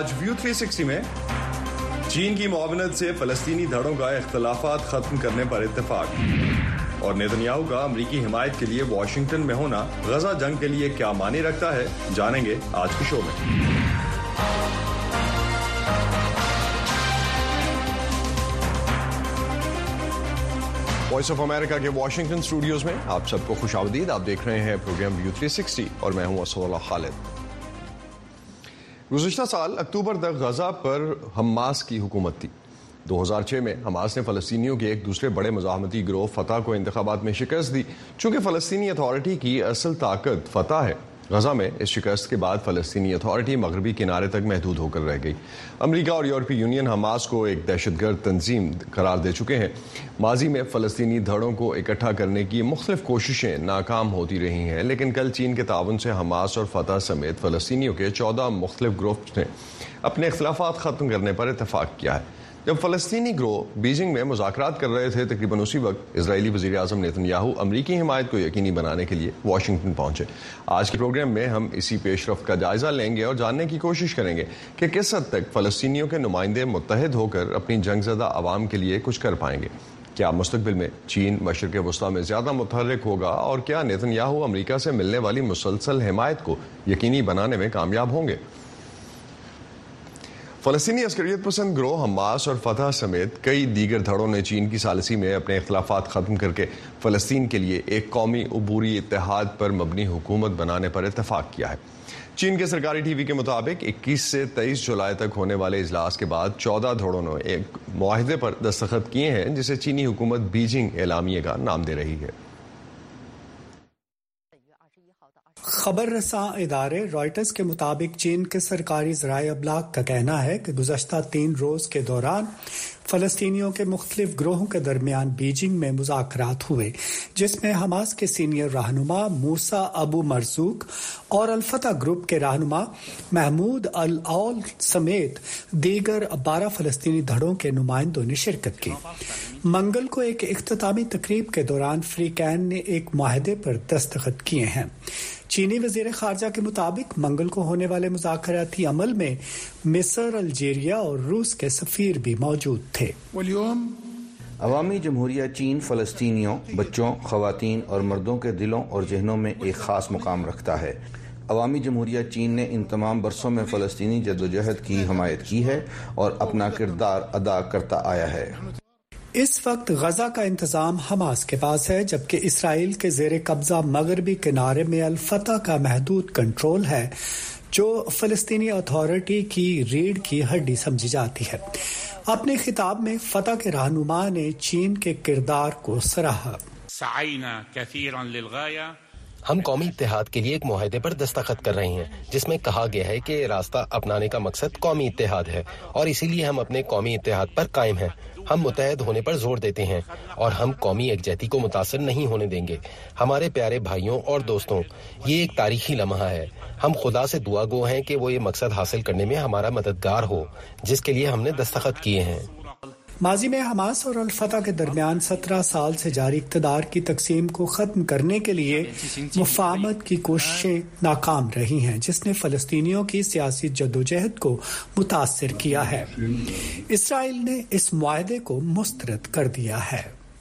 آج ویو 360 میں چین کی معاونت سے فلسطینی دھڑوں کا اختلافات ختم کرنے پر اتفاق، اور نیتنیاہو کا امریکی حمایت کے لیے واشنگٹن میں ہونا غزہ جنگ کے لیے کیا معنی رکھتا ہے، جانیں گے آج کے شو میں۔ وائس آف امریکہ کے واشنگٹن اسٹوڈیوز میں آپ سب کو خوش آمدید۔ آپ دیکھ رہے ہیں پروگرام ویو 360 اور میں ہوں اسد اللہ خالد۔ گزشتہ سال اکتوبر تک غزہ پر حماس کی حکومت تھی۔ 2006 میں حماس نے فلسطینیوں کے ایک دوسرے بڑے مزاحمتی گروہ فتح کو انتخابات میں شکست دی۔ چونکہ فلسطینی اتھارٹی کی اصل طاقت فتح ہے، غزہ میں اس شکست کے بعد فلسطینی اتھارٹی مغربی کنارے تک محدود ہو کر رہ گئی۔ امریکہ اور یورپی یونین حماس کو ایک دہشت گرد تنظیم قرار دے چکے ہیں۔ ماضی میں فلسطینی دھڑوں کو اکٹھا کرنے کی مختلف کوششیں ناکام ہوتی رہی ہیں، لیکن کل چین کے تعاون سے حماس اور فتح سمیت فلسطینیوں کے 14 مختلف گروپس نے اپنے اختلافات ختم کرنے پر اتفاق کیا ہے۔ جب فلسطینی گروہ بیجنگ میں مذاکرات کر رہے تھے، تقریباً اسی وقت اسرائیلی وزیر اعظم نیتنیاہو امریکی حمایت کو یقینی بنانے کے لیے واشنگٹن پہنچے۔ آج کے پروگرام میں ہم اسی پیش رفت کا جائزہ لیں گے اور جاننے کی کوشش کریں گے کہ کس حد تک فلسطینیوں کے نمائندے متحد ہو کر اپنی جنگ زدہ عوام کے لیے کچھ کر پائیں گے۔ کیا مستقبل میں چین مشرق وسطیٰ میں زیادہ متحرک ہوگا، اور کیا نیتنیاہو امریکہ سے ملنے والی مسلسل حمایت کو یقینی بنانے میں کامیاب ہوں گے؟ فلسطینی عسکریت پسند گروہ حماس اور فتح سمیت کئی دیگر دھڑوں نے چین کی ثالثی میں اپنے اختلافات ختم کر کے فلسطین کے لیے ایک قومی عبوری اتحاد پر مبنی حکومت بنانے پر اتفاق کیا ہے۔ چین کے سرکاری ٹی وی کے مطابق 21 سے 23 جولائی تک ہونے والے اجلاس کے بعد 14 دھڑوں نے ایک معاہدے پر دستخط کیے ہیں، جسے چینی حکومت بیجنگ اعلامیہ کا نام دے رہی ہے۔ خبر رساں ادارے رائٹرز کے مطابق چین کے سرکاری ذرائع ابلاغ کا کہنا ہے کہ گزشتہ 3 روز کے دوران فلسطینیوں کے مختلف گروہوں کے درمیان بیجنگ میں مذاکرات ہوئے، جس میں حماس کے سینئر رہنما موسیٰ ابو مرزوق اور الفتح گروپ کے رہنما محمود الاول سمیت دیگر 12 فلسطینی دھڑوں کے نمائندوں نے شرکت کی۔ منگل کو ایک اختتامی تقریب کے دوران فریقین نے ایک معاہدے پر دستخط کیے ہیں۔ چینی وزیر خارجہ کے مطابق منگل کو ہونے والے مذاکراتی عمل میں مصر، الجیریا اور روس کے سفیر بھی موجود تھے۔ عوامی جمہوریہ چین فلسطینیوں، بچوں، خواتین اور مردوں کے دلوں اور ذہنوں میں ایک خاص مقام رکھتا ہے۔ عوامی جمہوریہ چین نے ان تمام برسوں میں فلسطینی جدوجہد کی حمایت کی ہے اور اپنا کردار ادا کرتا آیا ہے۔ اس وقت غزہ کا انتظام حماس کے پاس ہے، جبکہ اسرائیل کے زیر قبضہ مغربی کنارے میں الفتح کا محدود کنٹرول ہے، جو فلسطینی اتھارٹی کی ریڑھ کی ہڈی سمجھی جاتی ہے۔ اپنے خطاب میں فتح کے رہنما نے چین کے کردار کو سراہا۔ ہم قومی اتحاد کے لیے ایک معاہدے پر دستخط کر رہے ہیں، جس میں کہا گیا ہے کہ راستہ اپنانے کا مقصد قومی اتحاد ہے، اور اسی لیے ہم اپنے قومی اتحاد پر قائم ہیں۔ ہم متحد ہونے پر زور دیتے ہیں اور ہم قومی یکجہتی کو متاثر نہیں ہونے دیں گے۔ ہمارے پیارے بھائیوں اور دوستوں، یہ ایک تاریخی لمحہ ہے۔ ہم خدا سے دعا گو ہیں کہ وہ یہ مقصد حاصل کرنے میں ہمارا مددگار ہو، جس کے لیے ہم نے دستخط کیے ہیں۔ ماضی میں حماس اور الفتح کے درمیان 17 سال سے جاری اقتدار کی تقسیم کو ختم کرنے کے لیے مفاہمت کی کوششیں ناکام رہی ہیں، جس نے فلسطینیوں کی سیاسی جدوجہد کو متاثر کیا ہے۔ اسرائیل نے اس معاہدے کو مسترد کر دیا ہے۔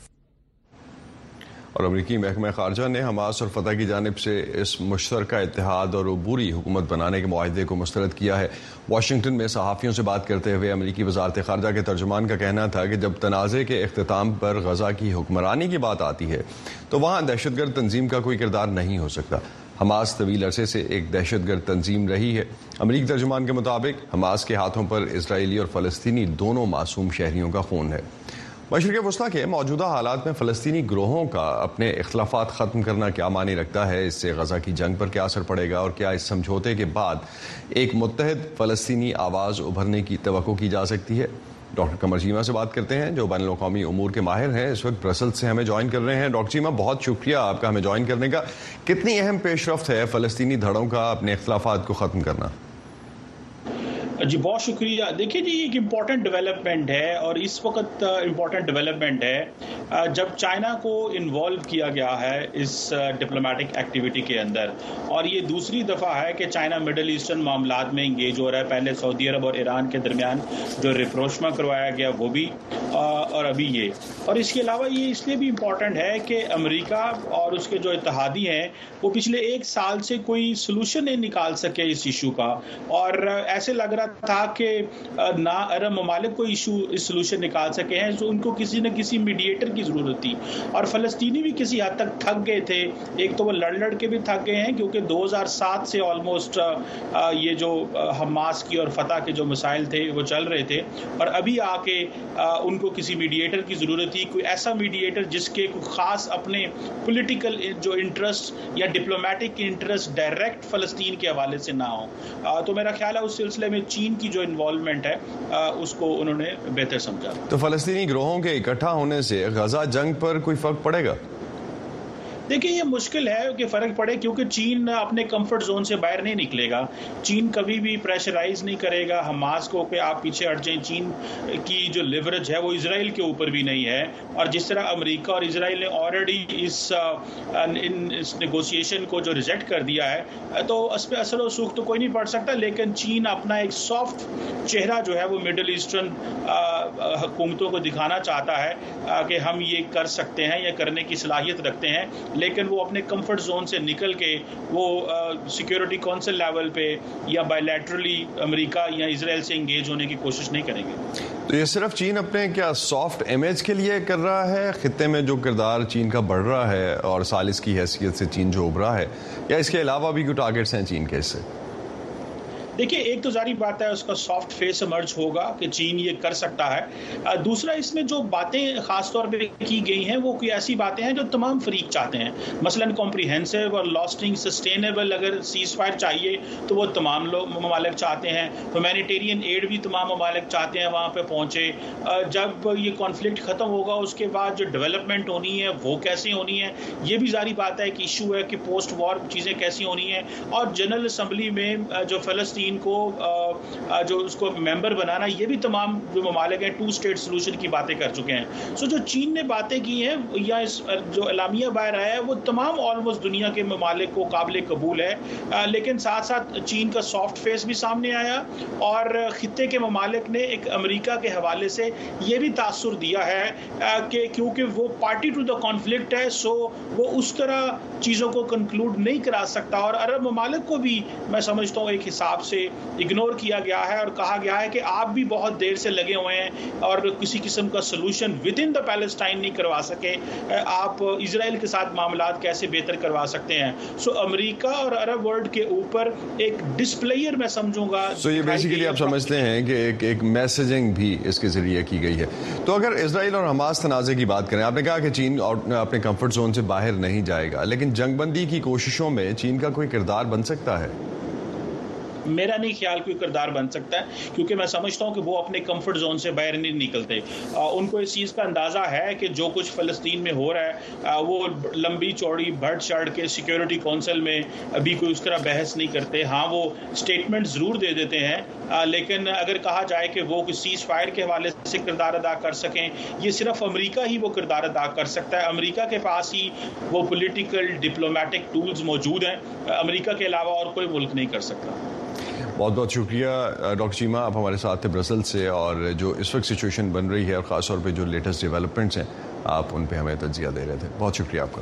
اور امریکی محکمہ خارجہ نے حماس اور فتح کی جانب سے اس مشترکہ اتحاد اور عبوری حکومت بنانے کے معاہدے کو مسترد کیا ہے۔ واشنگٹن میں صحافیوں سے بات کرتے ہوئے امریکی وزارت خارجہ کے ترجمان کا کہنا تھا کہ جب تنازع کے اختتام پر غزہ کی حکمرانی کی بات آتی ہے تو وہاں دہشت گرد تنظیم کا کوئی کردار نہیں ہو سکتا۔ حماس طویل عرصے سے ایک دہشت گرد تنظیم رہی ہے۔ امریکی ترجمان کے مطابق حماس کے ہاتھوں پر اسرائیلی اور فلسطینی دونوں معصوم شہریوں کا خون ہے۔ مشرق وسطیٰ کے موجودہ حالات میں فلسطینی گروہوں کا اپنے اختلافات ختم کرنا کیا معنی رکھتا ہے؟ اس سے غزہ کی جنگ پر کیا اثر پڑے گا، اور کیا اس سمجھوتے کے بعد ایک متحد فلسطینی آواز ابھرنے کی توقع کی جا سکتی ہے؟ ڈاکٹر قمر چیمہ سے بات کرتے ہیں، جو بین الاقوامی امور کے ماہر ہیں، اس وقت برسلز سے ہمیں جوائن کر رہے ہیں۔ ڈاکٹر چیمہ، بہت شکریہ آپ کا ہمیں جوائن کرنے کا۔ کتنی اہم پیش رفت ہے فلسطینی دھڑوں کا اپنے اختلافات کو ختم کرنا؟ جی بہت شکریہ. دیکھیے جی ایک امپورٹنٹ ڈیولپمنٹ ہے اور اس وقت امپورٹنٹ ڈیولپمنٹ ہے جب چائنا کو انوالو کیا گیا ہے اس ڈپلومیٹک ایکٹیویٹی کے اندر, اور یہ دوسری دفعہ ہے کہ چائنا مڈل ایسٹرن معاملات میں انگیج ہو رہا ہے. پہلے سعودی عرب اور ایران کے درمیان جو ریپروشما کروایا گیا وہ بھی, اور ابھی یہ. اور اس کے علاوہ یہ اس لیے بھی امپورٹنٹ ہے کہ امریکہ اور اس کے جو اتحادی ہیں وہ پچھلے 1 سال سے کوئی سلوشن نہیں نکال سکے اس ایشو کا, اور ایسے لگ رہا تھا کہ نہ عرب ممالک کو اس سلوشن نکال سکے ہیں, تو ان کو کسی نہ کسی میڈیٹر کی ضرورت تھی. اور فلسطینی بھی کسی حد تک تھک گئے تھے. ایک تو وہ لڑ کے بھی تھک گئے ہیں کیونکہ 2007 سے آلموسٹ یہ جو حماس کی اور فتح کے جو مسائل تھے وہ چل رہے تھے, اور ابھی آ کے ان کو کسی میڈیٹر کی ضرورت تھی, کوئی ایسا میڈیٹر جس کے کوئی خاص اپنے پولیٹیکل جو انٹرسٹ یا ڈپلومیٹک انٹرسٹ ڈائریکٹ فلسطین کے حوالے سے نہ ہو. تو میرا خیال ہے اس سلسلے میں چین کی جو انوالومنٹ ہے اس کو انہوں نے بہتر سمجھا. تو فلسطینی گروہوں کے اکٹھا ہونے سے غزہ جنگ پر کوئی فرق پڑے گا؟ دیکھیں یہ مشکل ہے کہ فرق پڑے, کیونکہ چین اپنے کمفرٹ زون سے باہر نہیں نکلے گا. چین کبھی بھی پریشرائز نہیں کرے گا حماس کو کہ آپ پیچھے ہٹ جائیں. چین کی جو لیوریج ہے وہ اسرائیل کے اوپر بھی نہیں ہے, اور جس طرح امریکہ اور اسرائیل نے آلریڈی اس نیگوسیشن کو جو ریجیکٹ کر دیا ہے تو اس پہ اثر و رسوخ تو کوئی نہیں پڑ سکتا. لیکن چین اپنا ایک سافٹ چہرہ جو ہے وہ مڈل ایسٹرن حکومتوں کو دکھانا چاہتا ہے کہ ہم یہ کر سکتے ہیں یا کرنے کی صلاحیت رکھتے ہیں, لیکن وہ اپنے کمفرٹ زون سے نکل کے وہ سیکیورٹی کونسل لیول پہ یا بائیلیٹرلی امریکہ یا اسرائیل سے انگیج ہونے کی کوشش نہیں کریں گے. تو یہ صرف چین اپنے کیا سافٹ امیج کے لیے کر رہا ہے, خطے میں جو کردار چین کا بڑھ رہا ہے اور ثالث کی حیثیت سے چین جو ابھرا ہے, یا اس کے علاوہ بھی کوئی ٹارگیٹس ہیں چین کے اس سے؟ دیکھیے ایک تو ظاہری بات ہے اس کا سافٹ فیس ایمرج ہوگا کہ چین یہ کر سکتا ہے. دوسرا اس میں جو باتیں خاص طور پہ کی گئی ہیں وہ کوئی ایسی باتیں ہیں جو تمام فریق چاہتے ہیں. مثلا کمپریہنسو اور لاسٹنگ سسٹینیبل اگر سیز فائر چاہیے تو وہ تمام ممالک چاہتے ہیں. ہیومینیٹیرین ایڈ بھی تمام ممالک چاہتے ہیں وہاں پہ پہنچے. جب یہ کانفلکٹ ختم ہوگا اس کے بعد جو ڈیولپمنٹ ہونی ہے وہ کیسے ہونی ہے, یہ بھی ظاہری بات ہے کہ ایشو ہے کہ پوسٹ وار چیزیں کیسی ہونی ہیں. اور جنرل اسمبلی میں جو فلسطین کو جو اس کو ممبر بنانا, یہ بھی تمام جو ممالک ہیں 2 اسٹیٹ سولوشن کی باتیں کر چکے ہیں. سو جو چین نے باتیں کی ہیں یا اس جو اعلامیہ باہر آیا ہے وہ تمام آلموسٹ دنیا کے ممالک کو قابل قبول ہے. لیکن ساتھ ساتھ چین کا سافٹ فیس بھی سامنے آیا, اور خطے کے ممالک نے ایک امریکہ کے حوالے سے یہ بھی تاثر دیا ہے کہ کیونکہ وہ پارٹی ٹو دا کانفلکٹ ہے, سو وہ اس طرح چیزوں کو کنکلوڈ نہیں کرا سکتا. اور عرب ممالک کو بھی میں سمجھتا ہوں ایک حساب سے اگنور کیا گیا ہے اور کہا گیا ہے کہ آپ بھی بہت دیر سے لگے ہوئے ہیں اور کسی قسم کا سلوشن ود ان دا پیلسٹائن نہیں کروا سکے, آپ اسرائیل کے ساتھ معاملات کیسے بہتر کروا سکتے ہیں. سو امریکہ اور عرب ورلڈ کے اوپر ایک ڈسپلیئر میں سمجھوں گا. سو یہ بیسیکلی آپ سمجھتے ہیں کہ ایک میسیجنگ بھی اس کے ذریعے کی گئی ہے. تو اگر اسرائیل اور حماس تنازع کی بات کریں, آپ نے کہا کہ چین اپنے کمفرٹ زون سے باہر نہیں جائے گا, لیکن جنگ بندی کی کوششوں میں چین کا کوئی کردار بن سکتا ہے؟ میرا نہیں خیال کوئی کردار بن سکتا ہے, کیونکہ میں سمجھتا ہوں کہ وہ اپنے کمفرٹ زون سے باہر نہیں نکلتے. ان کو اس چیز کا اندازہ ہے کہ جو کچھ فلسطین میں ہو رہا ہے وہ لمبی چوڑی بڑھ چڑھ کے سیکیورٹی کونسل میں ابھی کوئی اس طرح بحث نہیں کرتے. ہاں وہ اسٹیٹمنٹ ضرور دے دیتے ہیں, لیکن اگر کہا جائے کہ وہ کوئی سیز فائر کے حوالے سے کردار ادا کر سکیں, یہ صرف امریکہ ہی وہ کردار ادا کر سکتا ہے. امریکہ کے پاس ہی وہ پولیٹیکل ڈپلومیٹک ٹولز موجود ہیں, امریکہ کے علاوہ اور کوئی ملک نہیں کر سکتا. بہت بہت شکریہ ڈاکٹر چیمہ, آپ ہمارے ساتھ تھے برسل سے, اور جو اس وقت سچویشن بن رہی ہے اور خاص طور پہ جو لیٹسٹ ڈیولپمنٹس ہیں آپ ان پہ ہمیں تجزیہ دے رہے تھے. بہت شکریہ آپ کا.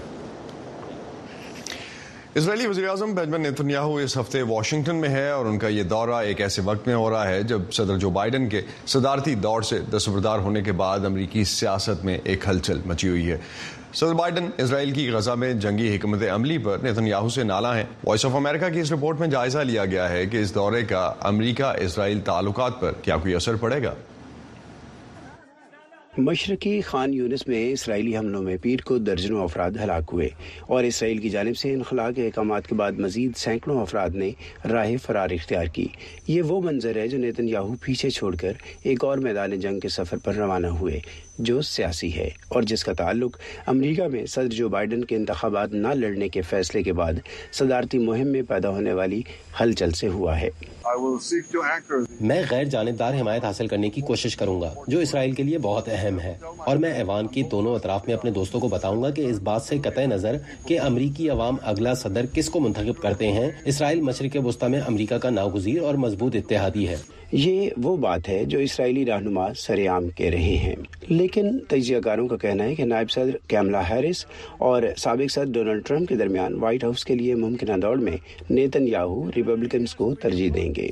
اسرائیلی وزیراعظم بنجمن نیتنیاہو اس ہفتے واشنگٹن میں ہے, اور ان کا یہ دورہ ایک ایسے وقت میں ہو رہا ہے جب صدر جو بائیڈن کے صدارتی دور سے دستبردار ہونے کے بعد امریکی سیاست میں ایک ہلچل مچی ہوئی ہے. صدر بائیڈن اسرائیل کی غزہ میں جنگی حکمت عملی پر نیتنیاہو سے نالاں ہیں. وائس آف امریکہ کی اس رپورٹ میں جائزہ لیا گیا ہے کہ اس دورے کا امریکہ اسرائیل تعلقات پر کیا کوئی اثر پڑے گا. مشرقی خان یونس میں اسرائیلی حملوں میں پیر کو درجنوں افراد ہلاک ہوئے اور اسرائیل کی جانب سے انخلاء کے احکامات کے بعد مزید سینکڑوں افراد نے راہ فرار اختیار کی۔ یہ وہ منظر ہے جو نیتن یاہو پیچھے چھوڑ کر ایک اور میدان جنگ کے سفر پر روانہ ہوئے، جو سیاسی ہے اور جس کا تعلق امریکہ میں صدر جو بائیڈن کے انتخابات نہ لڑنے کے فیصلے کے بعد صدارتی مہم میں پیدا ہونے والی ہلچل سے ہوا ہے۔ میں غیر جانبدار حمایت حاصل کرنے کی کوشش کروں گا جو اسرائیل کے لیے بہت اہم ہے، اور میں ایوان کی دونوں اطراف میں اپنے دوستوں کو بتاؤں گا کہ اس بات سے قطع نظر کہ امریکی عوام اگلا صدر کس کو منتخب کرتے ہیں، اسرائیل مشرق وسطی میں امریکہ کا ناگزیر اور مضبوط اتحادی ہے۔ یہ وہ بات ہے جو اسرائیلی رہنما سر عام کہہ رہے ہیں، لیکن تجزیہ کاروں کا کہنا ہے کہ نائب صدر کیملا ہیرس اور سابق صدر ڈونلڈ ٹرمپ کے درمیان وائٹ ہاؤس کے لیے ممکنہ دوڑ میں نیتن یاہو ریپبلکنز کو ترجیح دیں گے۔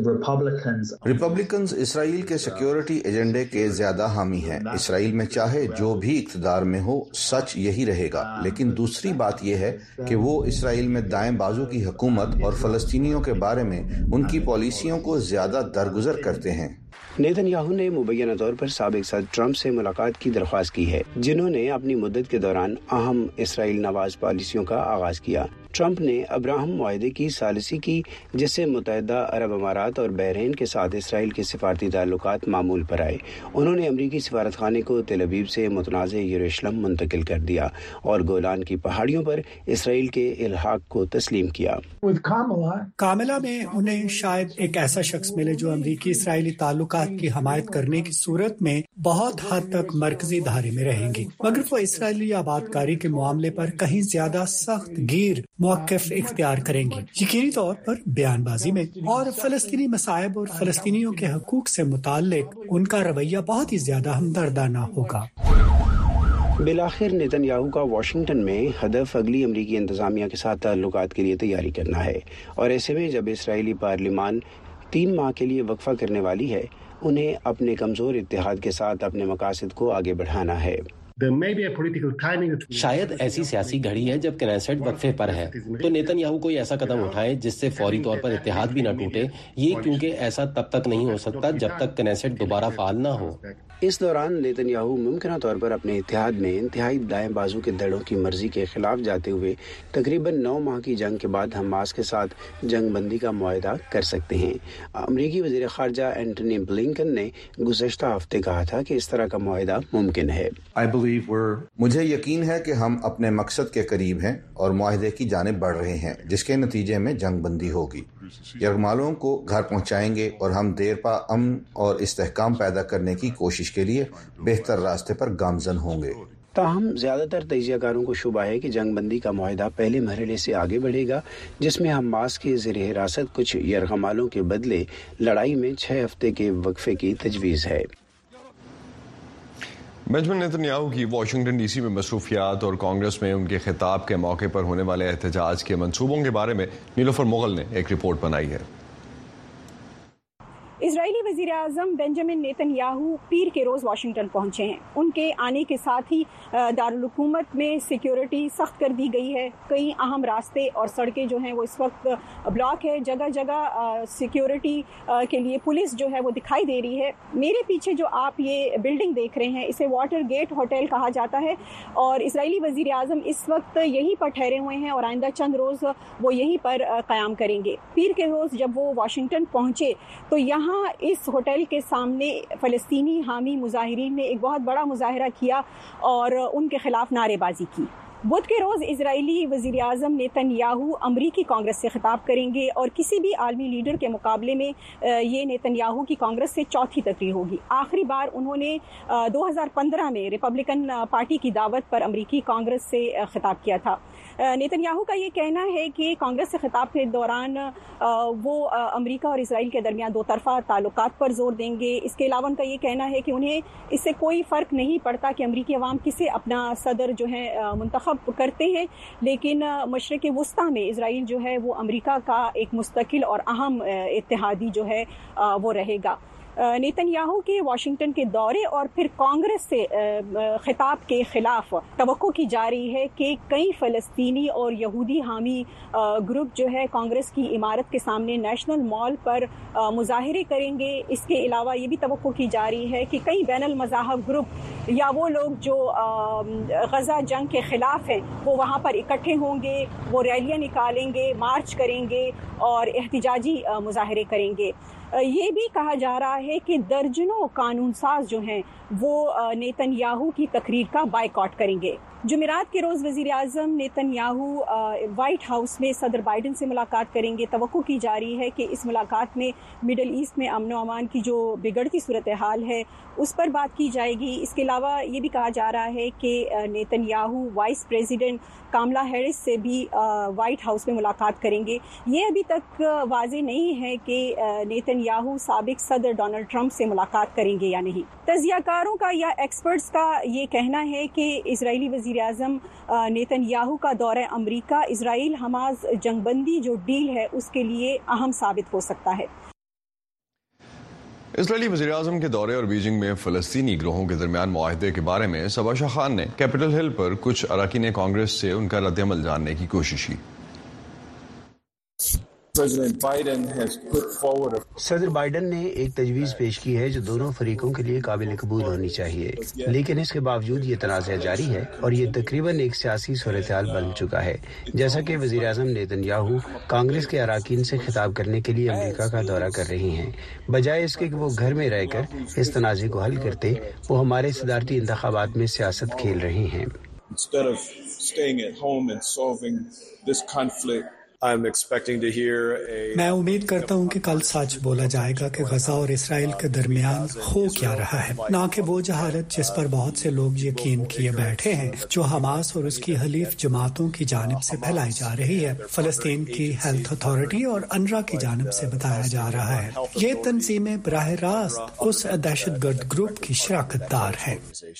ریپبلکنز اسرائیل کے سیکیورٹی ایجنڈے کے زیادہ حامی ہیں۔ اسرائیل میں چاہے جو بھی اقتدار میں ہو، سچ یہی رہے گا، لیکن دوسری بات یہ ہے کہ وہ اسرائیل میں دائیں بازو کی حکومت اور فلسطینیوں کے بارے میں ان کی پالیسیوں کو زیادہ درگزر کرتے ہیں۔ نیتن یاہو نے مبینہ طور پر سابق صدر ٹرمپ سے ملاقات کی درخواست کی ہے، جنہوں نے اپنی مدت کے دوران اہم اسرائیل نواز پالیسیوں کا آغاز کیا۔ ٹرمپ نے ابراہم معاہدے کی ثالثی کی، جس سے متحدہ عرب امارات اور بحرین کے ساتھ اسرائیل کے سفارتی تعلقات معمول پر آئے۔ انہوں نے امریکی سفارت خانے کو تل ابیب سے متنازع یروشلم منتقل کر دیا اور گولان کی پہاڑیوں پر اسرائیل کے الحاق کو تسلیم کیا۔ کاملا میں انہیں شاید ایک ایسا شخص ملے جو امریکی اسرائیلی تعلقات کی حمایت کرنے کی صورت میں بہت حد تک مرکزی دھارے میں رہیں گی، مگر وہ اسرائیلی آباد کاری کے معاملے پر کہیں زیادہ سخت گیر موقف اختیار کریں گی، یقینی طور پر بیان بازی میں، اور فلسطینی مصائب اور فلسطینیوں کے حقوق سے متعلق ان کا رویہ بہت ہی زیادہ ہمدردانہ ہوگا۔ بالآخر نیتن یاہو کا واشنگٹن میں ہدف اگلی امریکی انتظامیہ کے ساتھ تعلقات کے لیے تیاری کرنا ہے، اور ایسے میں جب اسرائیلی پارلیمان 3 ماہ کے لیے وقفہ کرنے والی ہے، انہیں اپنے کمزور اتحاد کے ساتھ اپنے مقاصد کو آگے بڑھانا ہے۔ شاید ایسی سیاسی گھڑی ہے جب کنیسٹ وقفے پر ہے تو نیتن یاہو کوئی ایسا قدم اٹھائے جس سے فوری طور پر اتحاد بھی نہ ٹوٹے، یہ کیونکہ ایسا تب تک نہیں ہو سکتا جب تک کنیسٹ دوبارہ فعال نہ ہو۔ اس دوران نیتن یاہو ممکنہ طور پر اپنے اتحاد میں انتہائی دائیں بازو کے دھڑوں کی مرضی کے خلاف جاتے ہوئے تقریباً 9 ماہ کی جنگ کے بعد حماس کے ساتھ جنگ بندی کا معاہدہ کر سکتے ہیں۔ امریکی وزیر خارجہ اینٹونی بلنکن نے گزشتہ ہفتے کہا تھا کہ اس طرح کا معاہدہ ممکن ہے۔ مجھے یقین ہے کہ ہم اپنے مقصد کے قریب ہیں اور معاہدے کی جانب بڑھ رہے ہیں، جس کے نتیجے میں جنگ بندی ہوگی، یرغمالوں کو گھر پہنچائیں گے اور ہم دیر پا امن اور استحکام پیدا کرنے کی کوشش کے لیے بہتر راستے پر گامزن ہوں گے۔ تاہم زیادہ تر تجزیہ کاروں کو شبہ ہے کہ جنگ بندی کا معاہدہ پہلے مرحلے سے آگے بڑھے گا، جس میں حماس کے زیر حراست کچھ یرغمالوں کے بدلے لڑائی میں 6 ہفتے کے وقفے کی تجویز ہے۔ بنجمن نیتن یاہو کی واشنگٹن ڈی سی میں مصروفیات اور کانگریس میں ان کے خطاب کے موقع پر ہونے والے احتجاج کے منصوبوں کے بارے میں نیلوفر مغل نے ایک رپورٹ بنائی ہے۔ اسرائیلی وزیر اعظم بنجمن نیتن یاہو پیر کے روز واشنگٹن پہنچے ہیں۔ ان کے آنے کے ساتھ ہی دارالحکومت میں سیکیورٹی سخت کر دی گئی ہے۔ کئی اہم راستے اور سڑکیں جو ہیں وہ اس وقت بلاک ہے، جگہ جگہ سیکیورٹی کے لیے پولیس جو ہے وہ دکھائی دے رہی ہے۔ میرے پیچھے جو آپ یہ بلڈنگ دیکھ رہے ہیں اسے واٹر گیٹ ہوٹل کہا جاتا ہے، اور اسرائیلی وزیر اعظم اس وقت یہیں پر ٹھہرے ہوئے ہیں اور آئندہ چند روز وہ یہیں پر قیام کریں گے۔ پیر کے روز جب وہ واشنگٹن پہنچے تو یہاں اس ہوٹل کے سامنے فلسطینی حامی مظاہرین نے ایک بہت بڑا مظاہرہ کیا اور ان کے خلاف نعرے بازی کی۔ بدھ کے روز اسرائیلی وزیر اعظم نیتن یاہو امریکی کانگریس سے خطاب کریں گے، اور کسی بھی عالمی لیڈر کے مقابلے میں یہ نیتن یاہو کی کانگریس سے چوتھی تقریر ہوگی۔ آخری بار انہوں نے 2015 میں ریپبلکن پارٹی کی دعوت پر امریکی کانگریس سے خطاب کیا تھا۔ نیتن یاہو کا یہ کہنا ہے کہ کانگریس سے خطاب کے دوران وہ امریکہ اور اسرائیل کے درمیان 2 طرفہ تعلقات پر زور دیں گے۔ اس کے علاوہ ان کا یہ کہنا ہے کہ انہیں اس سے کوئی فرق نہیں پڑتا کہ امریکی عوام کسے اپنا صدر جو ہے منتخب کرتے ہیں، لیکن مشرق وسطی میں اسرائیل جو ہے وہ امریکہ کا ایک مستقل اور اہم اتحادی جو ہے وہ رہے گا۔ नेतन्याहू के वाशिंगटन के दौरे और फिर कांग्रेस से खिताब के खिलाफ तवक्को की जा रही है कि कई फ़लस्तीनी और यहूदी हामी ग्रुप जो है कांग्रेस की इमारत के सामने नेशनल मॉल पर मुजाहिरे करेंगे। इसके अलावा ये भी तवक्को की जा रही है कि कई बैनुल मज़ाहब ग्रुप या वो लोग जो गज़ा जंग के ख़िलाफ़ हैं वो वहाँ पर इकट्ठे होंगे, वो रैलियाँ निकालेंगे, मार्च करेंगे और एहतिजाजी मुजाहिरे करेंगे। ये भी कहा जा रहा है कि दर्जनों कानून साज जो हैं वो नेतन्याहू की तकरीर का बायकॉट करेंगे। जुमेरात के रोज़ वज़ीर आज़म नेतन्याहू वाइट हाउस में सदर बाइडन से मुलाकात करेंगे। तवक्को की जा रही है कि इस मुलाकात में मिडल ईस्ट में अमन व अमान की जो बिगड़ती सूरत हाल है उस पर बात की जाएगी। इसके अलावा ये भी कहा जा रहा है कि Netanyahu vice president Kamala Harris से भी वाइट हाउस में मुलाकात करेंगे। ये अभी तक वाज़ेह नहीं है कि नेतन्याहू साबिक सदर डोनाल्ड ट्रंप से मुलाकात करेंगे या नहीं। तज्ज़ियाकारों का या एक्सपर्ट्स का ये कहना है कि इजरायली वज़ीर आज़म नेतन्याहू का दौरा अमरीका इजराइल हमास जंगबंदी जो डील है उसके लिए अहम साबित हो सकता है। इजरायली वज़ीर आज़म के दौरे और बीजिंग में फ़लस्तीनी गिरोहों के दरमियान मुआहदे के बारे में सबा शाह खान ने कैपिटल हिल पर कुछ अरकान कांग्रेस से उनका रद्द-ए-अमल जानने की कोशिश की। सदर बाइडन ने एक तजवीज़ पेश की है जो दोनों फरीकों के लिए काबिल कबूल होनी चाहिए, लेकिन इसके बावजूद ये तनाज़ा जारी है और ये तकरीबन एक सियासी सूरत-ए-हाल बन चुका है। जैसा कि वज़ीर आज़म नेतन्याहू कांग्रेस के अरकान से खिताब करने के लिए अमेरिका का दौरा कर रही हैं, बजाय इसके कि वो घर में रहकर इस तनाज़े को हल करते, वो हमारे सदारती इंतखाबात में सियासत खेल रही हैं। मैं उम्मीद करता हूँ कि कल सच बोला जाएगा कि गजा और इसराइल के दरमियान हो क्या रहा है, ना कि वो जहालत जिस पर बहुत से लोग यकीन किए बैठे हैं, जो हमास और उसकी हलीफ जमातों की जानिब से फैलाई जा रही है। फलस्तीन की हेल्थ अथॉरिटी और अनरा की जानिब से बताया जा रहा है ये तंजीमें बराह रास्त उस दहशतगर्द ग्रुप की शराकतदार हैं।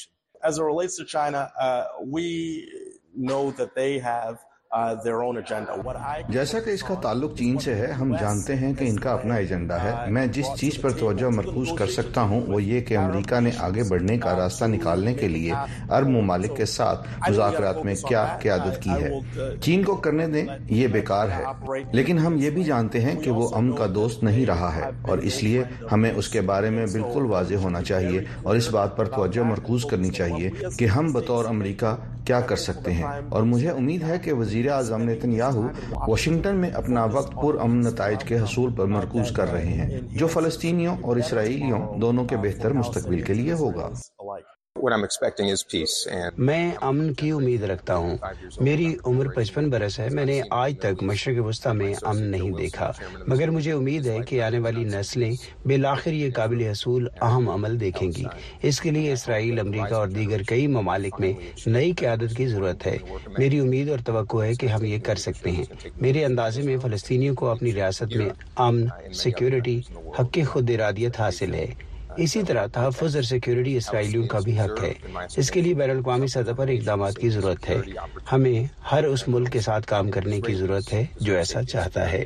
जैसा कि इसका ताल्लुक चीन से है, हम जानते हैं कि इनका अपना एजेंडा है। मैं जिस चीज पर तवज्जो मरकूज कर सकता हूं वो ये कि अमेरिका ने आगे बढ़ने का रास्ता निकालने के लिए अरब ममालिक के साथ मुज़ाकरात में क्या क़यादत की है। चीन को करने दें, ये बेकार है, लेकिन हम ये भी जानते हैं कि वो अमन का दोस्त नहीं रहा है और इसलिए हमें उसके बारे में बिल्कुल वाज़ेह होना चाहिए और इस बात पर तवज्जो मरकूज करनी चाहिए कि हम बतौर अमेरिका क्या कर सकते हैं। और मुझे उम्मीद है कि वज़ीर आज़म नेतन्याहू वाशिंगटन में अपना वक्त पुरअमन नताइज के हसूल पर मरकूज कर रहे हैं, जो फ़लस्तीनियों और इसराइलियों दोनों के बेहतर मुस्तकबिल के लिए होगा। मैं अमन की उम्मीद रखता हूँ। मेरी उम्र 55 बरस है। मैंने आज तक मशरक़ वस्ता में अमन नहीं देखा, मगर मुझे उम्मीद है कि आने वाली नस्लें बिलाखिर ये काबिल हसूल अहम अमल देखेंगी। इसके लिए इसराइल, अमरीका और दीगर कई ममालिक में नई क़यादत की ज़रूरत है। मेरी उम्मीद और तवक्को है कि हम ये कर सकते हैं। मेरे अंदाजे में फ़लस्तीनियों को अपनी रियासत में अमन, सिक्योरिटी, हक़ खुद इरादियत हासिल है। इसी तरह तहफ़्फ़ुज़ और सिक्योरिटी इसराइलियों का भी हक है। इसके लिए बैनुल-अक़वामी सतह पर इक़दामात की ज़रूरत है। हमें हर उस मुल्क के साथ काम करने की ज़रूरत है जो ऐसा चाहता है।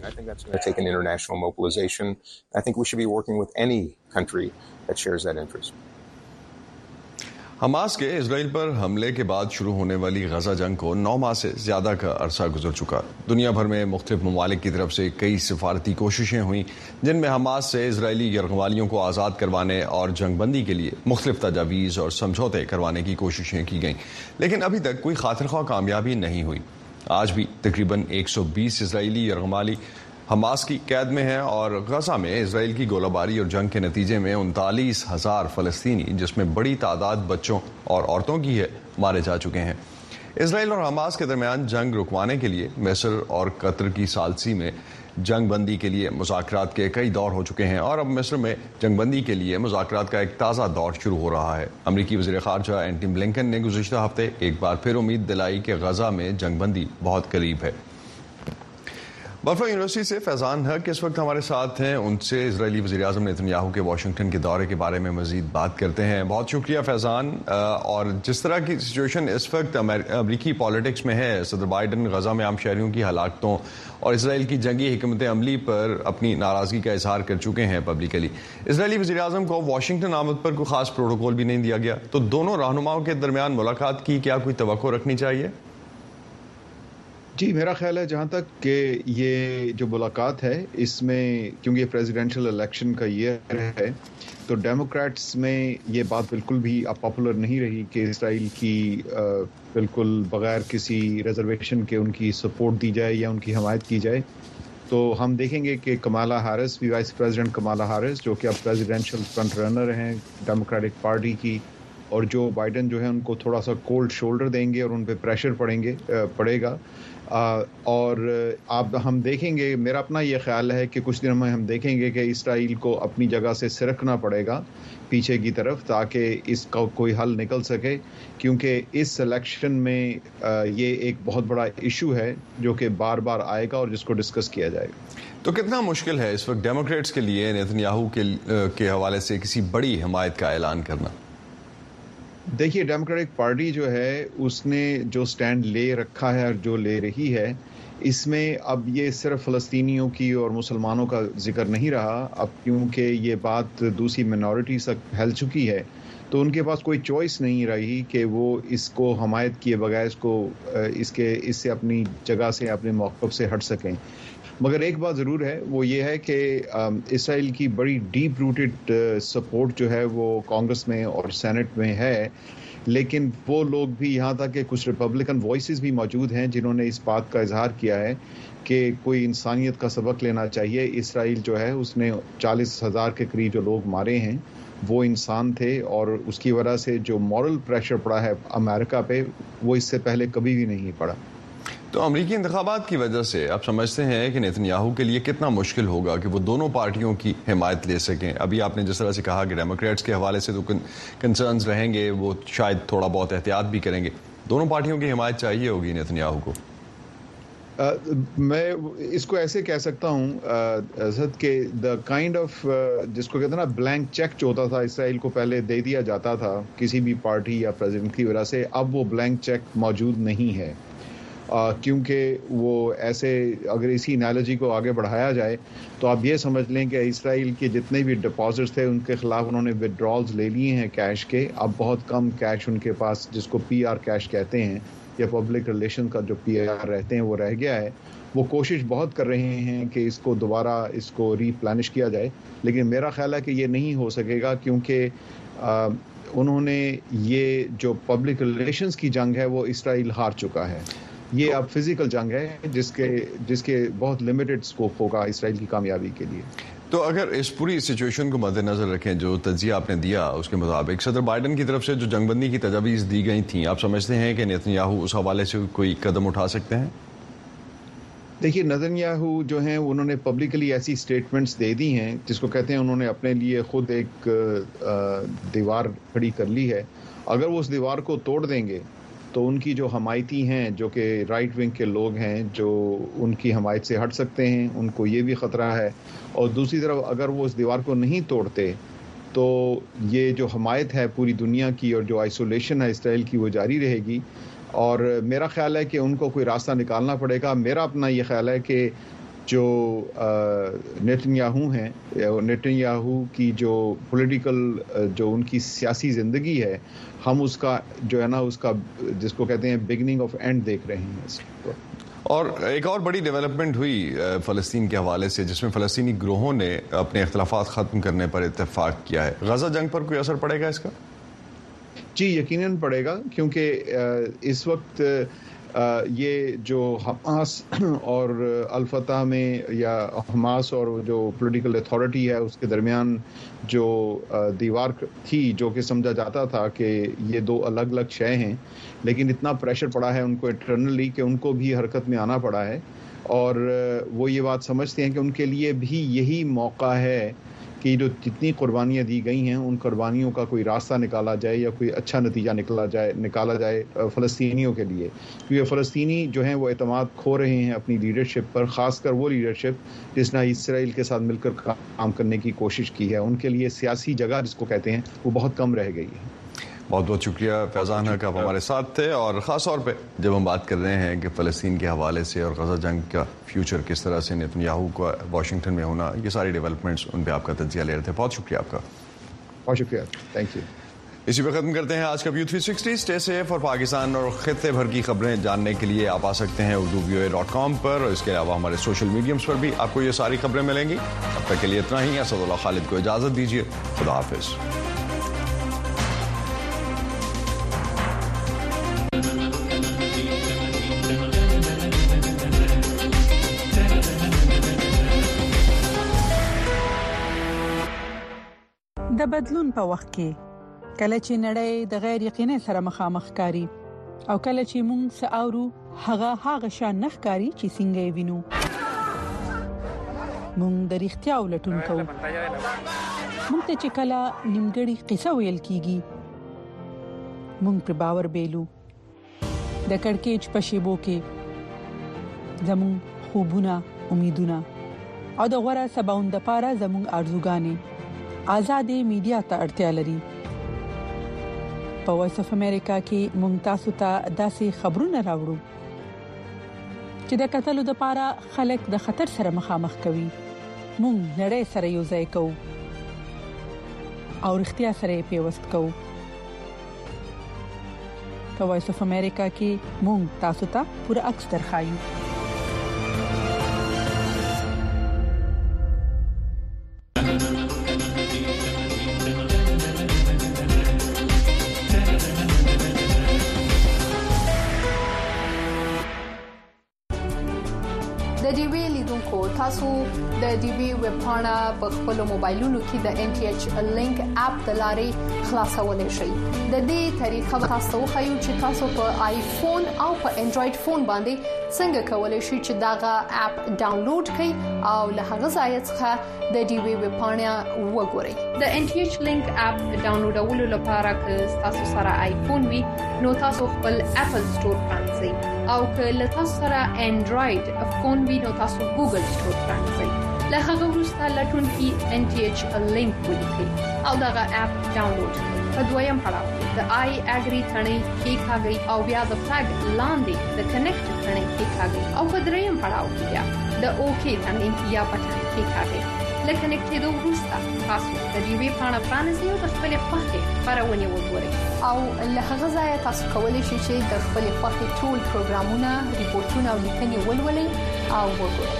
हमास के इजराइल पर हमले के बाद शुरू होने वाली गजा जंग को 9 माह से ज्यादा का अरसा गुजर चुका। दुनिया भर में मुख्तलिफ ममालिक की तरफ से कई सिफारती कोशिशें हुई जिनमें हमास से इजरायली यरगमालियों को आज़ाद करवाने और जंगबंदी के लिए मुख्तलिफ तजावीज़ और समझौते करवाने की कोशिशें की गईं, लेकिन अभी तक कोई खातिरख्वाह कामयाबी नहीं हुई। आज भी तकरीबन 120 इजरायली यरगमाली हमास की कैद में है और गजा में इसराइल की गोलाबारी और जंग के नतीजे में 39,000 फ़लस्तीनी, जिसमें बड़ी तादाद बच्चों और औरतों की है, मारे जा चुके हैं। इसराइल और हमास के दरमियान जंग रुकवाने के लिए मिस्र और कतर की सालसी में जंग बंदी के लिए मुज़ाकरात के कई दौर हो चुके हैं और अब मिस्र में जंग बंदी के लिए मुज़ाकरात का एक ताज़ा दौर शुरू हो रहा है। अमरीकी वज़ीर ख़ारजा एंटनी ब्लिंकन ने गुज़िश्ता हफ्ते एक बार फिर उम्मीद दिलाई कि गजा में जंग बंदी बहुत करीब है। بفلو یونیورسٹی سے فیضان حق اس وقت ہمارے ساتھ ہیں. ان سے اسرائیلی وزیراعظم نیتن یاہو کے واشنگٹن کے دورے کے بارے میں مزید بات کرتے ہیں. بہت شکریہ فیضان. اور جس طرح کی سچویشن اس وقت امریکی پالیٹکس میں ہے، صدر بائیڈن غزہ میں عام شہریوں کی ہلاکتوں اور اسرائیل کی جنگی حکمت عملی پر اپنی ناراضگی کا اظہار کر چکے ہیں پبلکلی. اسرائیلی وزیراعظم کو واشنگٹن آمد پر کوئی خاص پروٹوکول بھی نہیں دیا گیا، تو دونوں رہنماؤں کے درمیان ملاقات کی کیا کوئی توقع رکھنی چاہیے؟ جی، میرا خیال ہے جہاں تک کہ یہ جو ملاقات ہے اس میں، کیونکہ یہ پریزیڈنشل الیکشن کا ایئر ہے، تو ڈیموکریٹس میں یہ بات بالکل بھی پاپولر نہیں رہی کہ اسرائیل کی بالکل بغیر کسی ریزرویشن کے ان کی سپورٹ دی جائے یا ان کی حمایت کی جائے. تو ہم دیکھیں گے کہ کمالا ہیرس بھی، وائس پریزیڈنٹ کمالا ہیرس جو کہ اب پریزیڈنشل فرنٹ رنر ہیں ڈیموکریٹک پارٹی کی، اور جو بائیڈن جو ہے ان کو تھوڑا سا کولڈ شولڈر دیں گے اور ان پہ پریشر پڑے گا. اور اب ہم دیکھیں گے، میرا اپنا یہ خیال ہے کہ کچھ دنوں میں ہم دیکھیں گے کہ اسرائیل کو اپنی جگہ سے سرکنا پڑے گا پیچھے کی طرف، تاکہ اس کا کوئی حل نکل سکے، کیونکہ اس الیکشن میں یہ ایک بہت بڑا ایشو ہے جو کہ بار بار آئے گا اور جس کو ڈسکس کیا جائے گا. تو کتنا مشکل ہے اس وقت ڈیموکریٹس کے لیے نیتن یاہو کے حوالے سے کسی بڑی حمایت کا اعلان کرنا؟ دیکھیے، ڈیموکریٹک پارٹی جو ہے اس نے جو سٹینڈ لے رکھا ہے اور جو لے رہی ہے، اس میں اب یہ صرف فلسطینیوں کی اور مسلمانوں کا ذکر نہیں رہا. اب کیونکہ یہ بات دوسری مینورٹیز تک پھیل چکی ہے، تو ان کے پاس کوئی چوائس نہیں رہی کہ وہ اس کو حمایت کیے بغیر اس سے اپنی جگہ سے، اپنے موقف سے ہٹ سکیں. مگر ایک بات ضرور ہے، وہ یہ ہے کہ اسرائیل کی بڑی ڈیپ روٹڈ سپورٹ جو ہے وہ کانگریس میں اور سینٹ میں ہے، لیکن وہ لوگ بھی، یہاں تک کہ کچھ ریپبلکن وائسز بھی موجود ہیں جنہوں نے اس بات کا اظہار کیا ہے کہ کوئی انسانیت کا سبق لینا چاہیے. اسرائیل جو ہے اس نے 40,000 کے قریب جو لوگ مارے ہیں وہ انسان تھے، اور اس کی وجہ سے جو مورل پریشر پڑا ہے امریکہ پہ، وہ اس سے پہلے کبھی بھی نہیں پڑا. تو امریکی انتخابات کی وجہ سے آپ سمجھتے ہیں کہ نیتن یاہو کے لیے کتنا مشکل ہوگا کہ وہ دونوں پارٹیوں کی حمایت لے سکیں؟ ابھی آپ نے جس طرح سے کہا کہ ڈیموکریٹس کے حوالے سے تو کنسرنز رہیں گے، وہ شاید تھوڑا بہت احتیاط بھی کریں گے. دونوں پارٹیوں کی حمایت چاہیے ہوگی نیتن یاہو کو. میں اس کو ایسے کہہ سکتا ہوں کہ دا کائنڈ آف جس کو کہتے ہیں نا بلینک چیک جو ہوتا تھا اسرائیل کو پہلے دے دیا جاتا تھا کسی بھی پارٹی یا پریزیڈنٹ کی وجہ سے، اب وہ بلینک چیک موجود نہیں ہے. کیونکہ وہ ایسے، اگر اسی انالوجی کو آگے بڑھایا جائے تو آپ یہ سمجھ لیں کہ اسرائیل کے جتنے بھی ڈپازٹس تھے ان کے خلاف انہوں نے ودرالز لے لیے ہیں کیش کے. اب بہت کم کیش ان کے پاس، جس کو پی آر کیش کہتے ہیں یا پبلک ریلیشن کا جو پی آر رہتے ہیں، وہ رہ گیا ہے. وہ کوشش بہت کر رہے ہیں کہ اس کو دوبارہ اس کو ری پلانش کیا جائے، لیکن میرا خیال ہے کہ یہ نہیں ہو سکے گا، کیونکہ انہوں نے یہ جو پبلک ریلیشنز کی جنگ ہے وہ اسرائیل ہار چکا ہے. یہ اب فزیکل جنگ ہے جس کے بہت لمیٹڈ سکوپ ہوگا اسرائیل کی کامیابی کے لیے. تو اگر اس پوری سچویشن کو مد نظر رکھیں، جو تجزیہ آپ نے دیا اس کے مطابق صدر بائیڈن کی طرف سے جو جنگ بندی کی تجاویز دی گئی تھیں، آپ سمجھتے ہیں کہ نیتن یاہو اس حوالے سے کوئی قدم اٹھا سکتے ہیں؟ دیکھیے، نیتن یاہو جو ہیں انہوں نے پبلکلی ایسی سٹیٹمنٹس دے دی ہیں جس کو کہتے ہیں انہوں نے اپنے لیے خود ایک دیوار کھڑی کر لی ہے. اگر وہ اس دیوار کو توڑ دیں گے تو ان کی جو حمایتی ہیں، جو کہ رائٹ ونگ کے لوگ ہیں، جو ان کی حمایت سے ہٹ سکتے ہیں، ان کو یہ بھی خطرہ ہے. اور دوسری طرف اگر وہ اس دیوار کو نہیں توڑتے تو یہ جو حمایت ہے پوری دنیا کی اور جو آئسولیشن ہے اسرائیل کی، وہ جاری رہے گی. اور میرا خیال ہے کہ ان کو کوئی راستہ نکالنا پڑے گا. میرا اپنا یہ خیال ہے کہ جو نیتن یاہو ہیں، نیتن یاہو کی جو پولیٹیکل جو ان کی سیاسی زندگی ہے، ہم اس کا جو ہے نا، اس کا جس کو کہتے ہیں بگننگ آف اینڈ دیکھ رہے ہیں. اور ایک اور بڑی ڈیولپمنٹ ہوئی فلسطین کے حوالے سے، جس میں فلسطینی گروہوں نے اپنے اختلافات ختم کرنے پر اتفاق کیا ہے. غزہ جنگ پر کوئی اثر پڑے گا اس کا؟ جی، یقیناً پڑے گا، کیونکہ اس وقت یہ جو حماس اور الفتح میں، یا حماس اور جو پولیٹیکل اتھارٹی ہے اس کے درمیان جو دیوار تھی، جو کہ سمجھا جاتا تھا کہ یہ دو الگ الگ شے ہیں، لیکن اتنا پریشر پڑا ہے ان کو انٹرنلی کہ ان کو بھی حرکت میں آنا پڑا ہے. اور وہ یہ بات سمجھتے ہیں کہ ان کے لیے بھی یہی موقع ہے कि जो जितनी कुर्बानियाँ दी गई हैं उन कुर्बानियों का कोई रास्ता निकाला जाए या कोई अच्छा नतीजा निकाला जाए फ़लस्तीनियों के लिए, क्योंकि फ़लस्तीनी जो हैं वो एतमाद खो रहे हैं अपनी लीडरशिप पर, ख़ासकर वो लीडरशिप जिसने इसराइल के साथ मिलकर काम करने की कोशिश की है। उनके लिए सियासी जगह जिसको कहते हैं वो बहुत कम रह गई है। बहुत बहुत शुक्रिया फैज़ान हक, आप हमारे साथ थे। और ख़ास तौर पे जब हम बात कर रहे हैं कि फ़लस्तीन के हवाले से और गज़ा जंग का फ्यूचर किस तरह से, नेतन्याहू का वाशिंगटन में होना, ये सारी डेवलपमेंट्स उन पे आपका तज्ज़िया ले रहे थे। बहुत शुक्रिया आपका। बहुत शुक्रिया, थैंक यू। इसी पे ख़त्म करते हैं आज का व्यू 360। Stay safe. और पाकिस्तान और खित्ते भर की खबरें जानने के लिए आप आ सकते हैं urduvoa.com पर, और इसके अलावा हमारे सोशल मीडियम्स पर भी आपको ये सारी खबरें मिलेंगी। अब तक के लिए इतना ही। असदुल्लाह खालिद को इजाज़त दीजिए। खुदा हाफिज़। د بدلون په وخت کې کله چې نړۍ د غیر یقیني سره مخامخ کاری او کله چې موږ ساورو هغه شان نخکاری چې څنګه وینو، موږ د اړتیا ولټون کوو. موږ ته چې کله نیمګړی قصه ویل کیږي موږ پر باور بیلو. د کڑکېچ په شیبو کې زموږ خوبونه، امیدونه او د غوړه سباوند لپاره زموږ ارزوګانې آزادې میډیا ته اړتیا لري. په وایس اف امریکا کې موږ تاسو ته داسې خبرونه راوړو چې د قتلو لپاره خلک د خطر سره مخامخ کوي. موږ نړۍ سره یو ځای کوو او اړتیا سره پیوست کوو. په وایس اف امریکا کې موږ تاسو ته پوره عکس درخایو. تاسو د ډي وی ویب پاڼه په خپل موبایلونو کې د NTH لینک اپ د لارې خلاصولای شئ. د دې طریقه تاسو خو چې تاسو په آیفون او په انډراید فون باندې څنګه کولای شئ چې داغه اپ ډاونلوډ کړئ او له هغه ځای څخه د ډي وی ویب پاڼه وګورئ. د NTH لینک اپ ډاونلوډولو لپاره که تاسو سره آیفون وي نو تاسو خپل اپل سٹور پرانځئ او که له تاسو سره انډراید فون وي نو تاسو ګوګل سٹور پرانځئ. له هغه وروسته لټون کې NTH لینک ولیکئ او دغه اپ ډاونلوډ کړئ. په دویم پړاو د آی اګری ثنې کلیکاږئ او بیا د فلګ لاندې د کنیکټ ثنې کلیکاږئ او په دریم پړاو کې بیا د اوکی ثنې یا بټن کلیکاږئ. لکه نکټېدو وروسته تاسو د دې وی پاڼه پرانیزئ او د خپل خوښې خبرونه وګورئ او له هغه ځای تاسو کولی شئ چې د خپل خوښې ټول پروګرامونه، ریپورتونه او لیکنې ولولئ او وګورئ.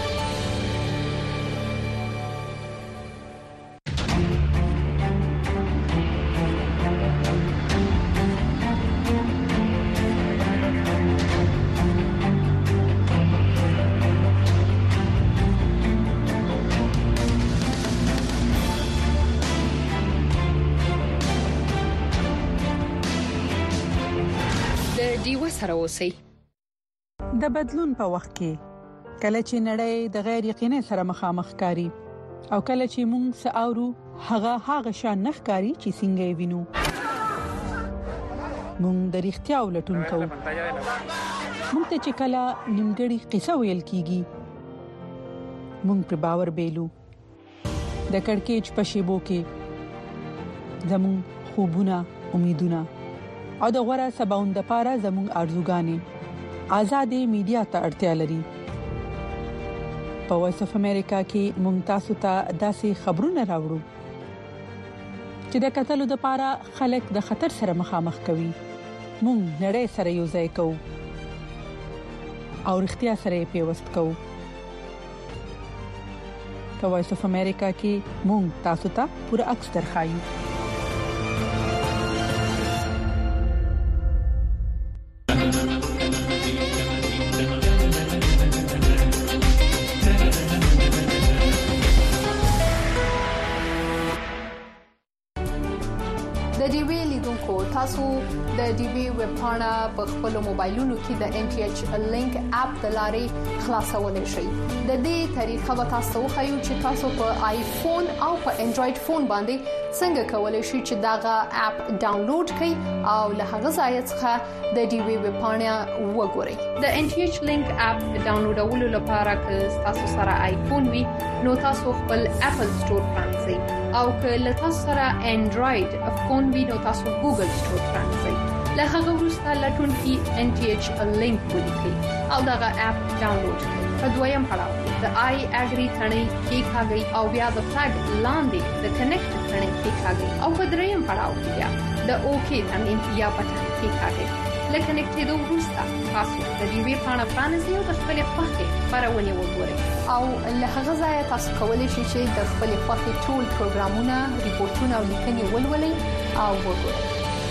سره اوسئ. د بدلون په وخت کې کله چې نړۍ د غیر یقیني سره مخامخ کاری او کله چې موږ ساورو هغه شان نخکاری چې څنګه وینو، موږ د اړتیا ولټون کوو. موږ ته چې کله نیمګړی قصه ویل کیږي موږ پر باور بیلو. د کڑکېچ په شیبو کې زموږ خوبونه، امیدونه او د غوړه سباوند لپاره زموږ ارزوګانې آزادې میډیا ته اړتیا لري. په وایس اف امریکا کې موږ تاسو ته داسې خبرونه راوړو چې د قتلو لپاره خلک د خطر سره مخامخ کوي. موږ نړۍ سره یو ځای کوو او اړتیا سره پیوست کوو. په وایس اف امریکا کې موږ تاسو ته پوره عکس درخایو. تاسو د ډي بي ویب پاڼه په خپل موبایلونو کې د ان ټي ایچ لینک اپ د لارې خلاصولای شئ. د دې طریقه به تاسو خو چې تاسو په آیفون او په انډراید فون باندې څنګه کولای شئ چې داغه اپ ډاونلوډ کړئ او له هغه ځای څخه د ډي بي ویب پاڼه وګورئ. د ان ټي ایچ لینک اپ ډاونلوډولو لپاره که تاسو سره آیفون وي نو تاسو خپل اپل سٹور پرانځئ او که له تاسو سره انډراید فون وي نو تاسو ګوګل سٹور پرانځئ. له هغه وروسته لټون کې ان ټي ایچ لینک ولیکئ او داغه اپ ډاونلوډ کړئ. په دویم پړاو د آی اګری ثنې کې ښاګي او بیا د فلګ لاندې د کنیکټ ثنې کې ښاګي او په دریم پړاو کې بیا د اوکې ثنې یا بټن کې ښاګي. لکه نکټېدو وروسته تاسو د دې وی پاڼه پرانځئ او د خپل خوښې خبرونه وګورئ او له هغه ځای تاسو کولی شئ چې د خپل خوښې ټول پروګرامونه، ریپورتونه او لیکنې ولولئ او وګورئ.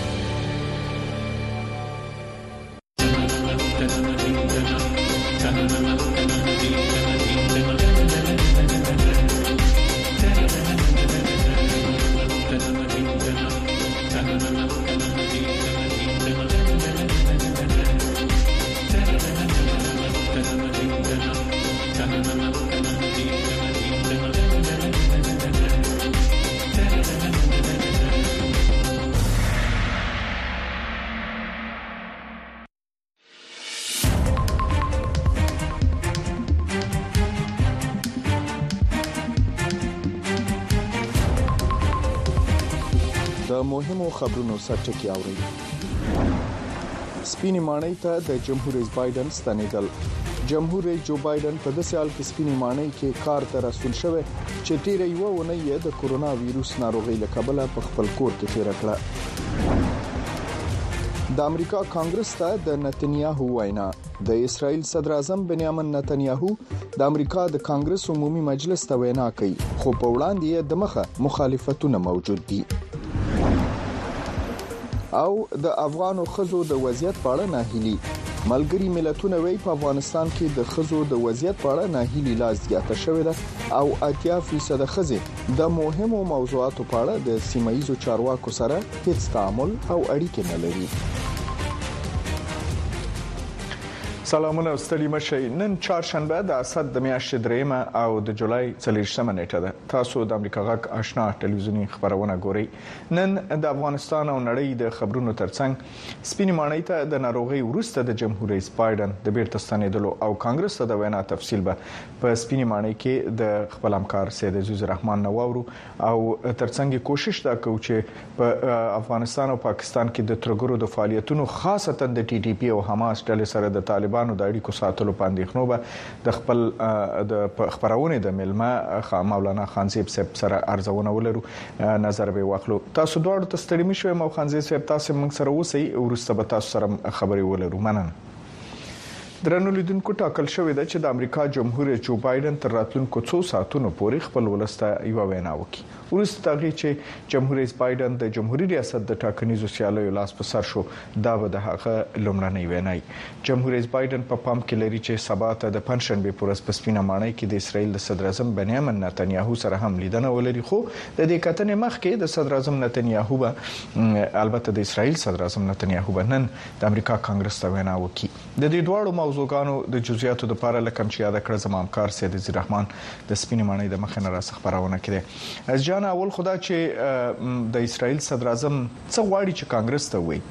د مهمو خبرونو سرچکي اوري. سپینې ماڼۍ ته د جمهور رئیس بایدن ستنېدل. جمهور رئیس جو بایدن په داسې حال کې سپینې ماڼۍ کې کار ته راستون شوی چې تیره یو ونې د کورونا وایروس ناروغي له کبله په خپل کور کې تیر کړه. د امریکا کانګرس ته د نتنیاهو وینا. د اسرائیل صدر اعظم بنیامین نتنیاهو د امریکا د کانګرس عمومي مجلس ته وینا کوي خو په وړاندې د مخه مخالفتونه موجود دي. او د افغانو خزو د وضعیت په اړه ناهیلي. ملګری ملتونه وایي په افغانستان کې د خزو د وضعیت په اړه ناهیلي لا زیاته شوې ده او 80% خزې د مهمو موضوعاتو په اړه د سیمایي چارواکو سره هیڅ تعامل او اړیکې نه لري. سلامونه ستړي مشه. نن چهارشنبه د اسد د میاشتې دریمه او د جولای 24مه نیټه ده. تاسو د امریکا غږ آشنا ټلویزیونی خبرونه ګورئ. نن د افغانستان او نړۍ د خبرونو ترڅنګ سپینې ماڼۍ ته د ناروغي وروسته د جمهور رئیس بایدن د بیرته ستنېدلو او کانګرس ته د وینا تفصیل به په سپینې ماڼۍ کې د خپل همکار سید عزیز الرحمن نواورو او ترڅنګ کوشش دا کوو چې په افغانستان او پاکستان کې د ترګرو د فعالیتونو خاصتا د ټي ټي پی او حماس ډلې سره د طالبانو د اړیکو ساتلو په اندېښنو به د خپل د خبرونه د ملما مولانا خانزیب صاحب سره ارزونه ولرو نظر به واخلو. تاسو دواړو ته ستړي مشوي مو خانزیب صاحب تاسو موږ سره اوسئ ورسته به تاسو سره خبري ولرو. مننه. درنو لیدونکو ټاکل شوې ده چې د امریکا جمهور رئیس جو بایدن تر راتلونکو 2 ساعتونو پورې خپل ولسته یو وینا وکړي. ورسته هغه چې جمهور رئیس بایدن د جمهوریت ریاست د ټاکنیزو سیالیو لاس په سر شو دا به د هغه لومړنۍ وینا وي. جمهور رئیس بایدن په پام کې لري چې سبا ته د پنځشنبه پر ورځ په سپینه ماڼۍ کې د اسرائیل د صدر اعظم بنیامین نتنیاهو سره هم لیدنه ولري. خو د دې کتنې مخکې د صدر اعظم نتنیاهو به البته د اسرائیل صدر اعظم نتنیاهو به نن د امریکا کانګرس ته وینا وکړي. د دې دوړو موضوعګانو د جزئیاتو لپاره لکه چې یاد کړ زمام کار سید عزیز الرحمن د سپینې ماڼۍ د مخ نه راس خبرونه کړي. از جان اول خدا چې د اسرائیل صدر اعظم څه غواړي چې کانګرس ته وایي.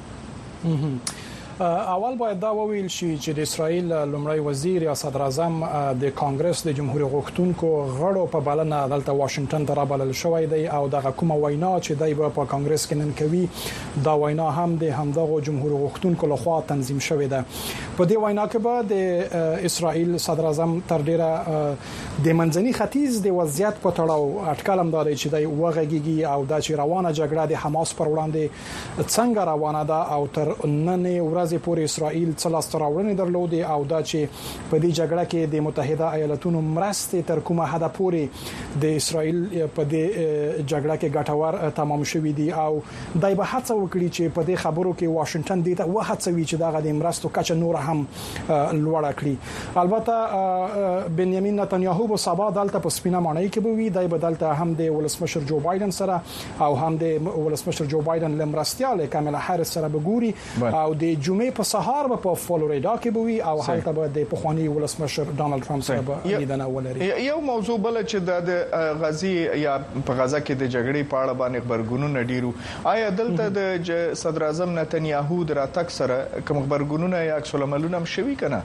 اول باید دا وویل شي چې د اسرائیل لومړی وزیر یا صدر اعظم د کانګرس د جمهوریت غوښتونکو غړو په بلنه دلته واشنگټن ته رابلل شوی دی او دغه کومه وینا چې دای په کانګرس کې نن کوي دا وینا هم د همدغه جمهوریت غوښتونکو لخوا تنظیم شوې ده. په دې وینا کې به د اسرائیل صدر اعظم تر ډیره د منځني ختیځ د وضعیت په تړاو اټکل هم داري چې دای وغږیږي او د روانه جګړه د حماس پر وړاندې څنګه روانه ده او تر نن ورځ ورځې پورې اسرائیل څلاس تراورنې درلودي او دا چې په دې جګړه کې د متحده ایالاتونو مرستې تر کومه حد پورې د اسرائیل په دې جګړه کې ګټور تمام شوې دي او دای به هڅه وکړي چې په دې خبرو کې واشنگټن دې ته وهڅوي چې دا غو مرستو کچه نور هم لوړه کړي. البته بنیامین نتنیاهو به سبا دلته په سپینه ماڼۍ کې به وي. دای به دلته هم د ولسمشر جو بایدن سره او هم د ولسمشر جو بایدن لمرستياله کاملا هریس سره به ګوري او د جمعې په سهار به په فلوریدا کې به وي او هلته به د پخوانی ولسمشر ډانلډ ټرمپ سره به لیدنه ولري. یو موضوع بل چې د غزي یا په غزا کې د جګړې په اړه باندې خبرګونونه ډیرو. آیا دلته د صدر اعظم نتنیاهو دراتک سره کوم خبرګونونه یا عکس العملونه هم شوي کنه؟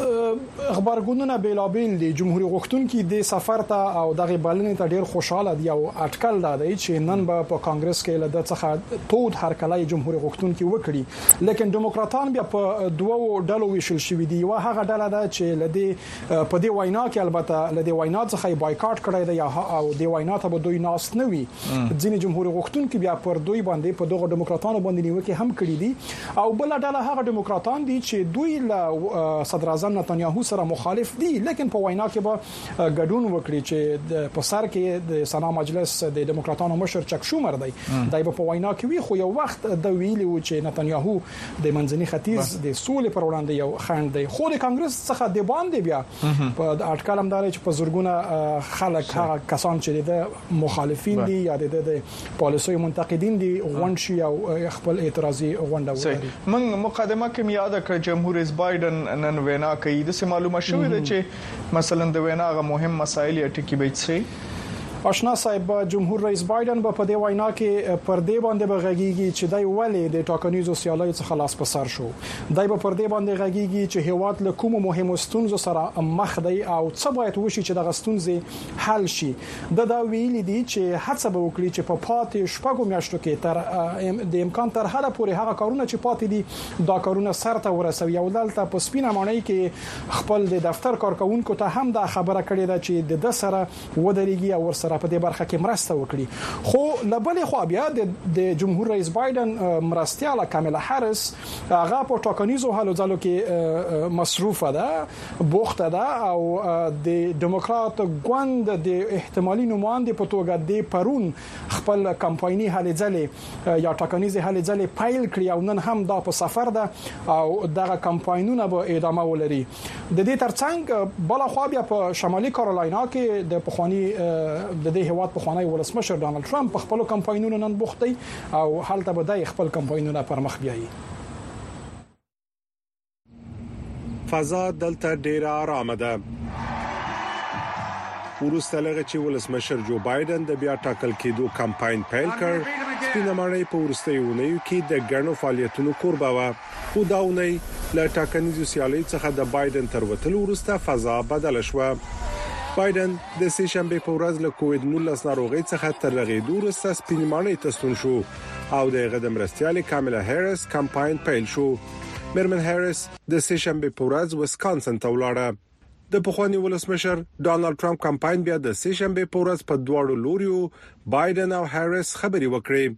خبرګونونه بیلابیل دي. جمهوریت غوښتونکي د سفر ته او دغه بلنې ته ډیر خوشاله دي او اټکل دی چې نن به په کانګرس کې له څخه تود هرکلای جمهوریت غوښتونکي وکړي. لیکن دیموکراتان بیا په دوو ډلو ویشل شوې دي. یو هغه ډله ده چې لدی په دې وینا کې البته لدی وینا څخه بایکاټ کړی دی او د وینا ته به دوی ناس نه وي. ځینې جمهوریت غوښتونکي بیا پر دوی باندې په دغه دیموکراتانو باندې نیوکه هم کړې دي او بل ډله هغه دیموکراتان دي چې دوی له صدر اعظم نتنیاهو سره مخالف دي لیکن په وینا کې به ګډون وکړي چې په سر کې د سنا مجلس د دیموکراتانو مشر چک شومر دی دای په وینا کې وی خو یو وخت د ویلي و چې نتنیاهو د منځني ختیځ د سولې پر وړاندې یو خنډ دی. خو د کانګرس څخه د باندې بیا په اټکل هم داري چې په زورګونه خلک هغه کسان چې د مخالفین دي یا د پالیسي منتقدین دي غونډي او خپل اعتراضي غونډه وکړي. من مقدمه کې یاد کړ جمهوریت بایدن نن وینا کوي د معلومه شوې ده چې مثلا د وینا غو مهم مسایل یا ټکی به څه آشنا صاحب جمهور رئیس بایدن په دې وینا کې پر دې باندې بغږیږي چې دای ولې د ټاکنیزو سیالۍ څخه لاس په سر شو. دای په پر دې باندې غږیږي چې هیواد له کومو مهمو ستونزو سره مخ دی او څه باید وشي چې د غستونځي حل شي. دا ویلي دي چې هڅه به وکړي چې په پاتې شپږو میاشتو کې تر د امکان تر حده پورې هغه کارونه چې پاتې دي دا کارونه سرته ورسوي. او دلته په سپینه ماڼۍ کې خپل د دفتر کارکونکو ته هم دا خبره کړې ده چې د سره ودرېږي او ورسره په دې برخه کې مرسته وکړي. خو لبلې خو بیا د جمهور رئیس بایدن مرستياله کاملا هریس هغه په ټاکنیزو حالو ځلو کې مصروفه ده بوخته ده او د دیموکرات ګوند د احتمالي نماینده په توګه د پرون خپل کمپایني هلې ځلې یا ټاکنیزه هلې ځلې پایل کړی او نن هم دا په سفر ده او دغه کمپاینونه به ادامه ولري. د دې ترڅنګ بل خو بیا په شمالي کارولاینا کې د پخوانی د دې هیواد پخوانی ولسمشر ډانلډ ټرمپ په خپل کمپاینونو نن بوخت دی او حالته به د خپل کمپاینونه پر مخ بیایي. فضا دلته ډیر آرام ده. ورسته لغه چې ولسمشر جو بایدن د بیا ټاکل کېدو کمپاین پیل کړ. سپینه ماڼۍ په ورسته یونیو کې د ګڼو فعالیتونو قربا و. خو داونی له ټاکنیزو سیالۍ څخه د بایدن تر وتلو ورسته فضا بدل شوه. بایدن د سې شنبه په ورځ له کووډ-19 ناروغۍ څخه تر رغېدو وروسته سپینې ماڼۍ ته ستون شو او د غدم مرستيالي کاملا هریس کمپاین پیل شو. میرمن هریس د سې شنبه په ورځ وسکانسن ته ولاړه. د پخوانی ولسمشر ډانلډ ټرمپ کمپاین بیا د سې شنبه په ورځ په دواړو لوریو بایدن او هریس خبري وکړي.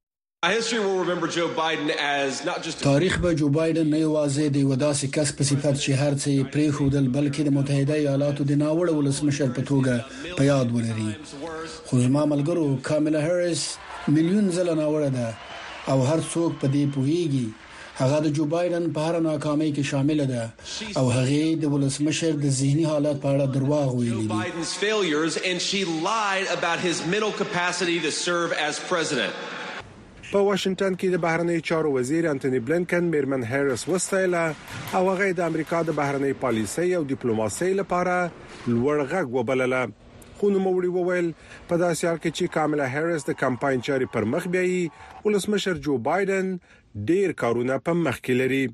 تاریخ به جو بایدن نه یوازې د وداسي کس په صفت چې هر څه پرې خودل بلکې د متحده ایالاتو د ناوړه ولسمشر په توګه په یاد ولري. خو زما ملګرو کاملا هریس ملیون ځله ناوړه ده او هر څوک په دې پوهیږي هغه د جو بایدن په هر ناکامۍ کې شامل ده او هغه د ولسمشر د ذهني حالت په اړه درواغ ویلي دي. په واشنگټن کې د بهرنی چارو وزیر انټونی بلنکن میرمن هریس وستایله او هغه د امریکا د بهرنی پالیسۍ او ډیپلوماسۍ لپاره لوړ غږ وبلله. خو نو موري وویل په داسې حال کې چې کاملا هریس د کمپاین چاري پر مخ بیایي ولسمشر جو بایدن ډیر کارونه په مخ کې لري.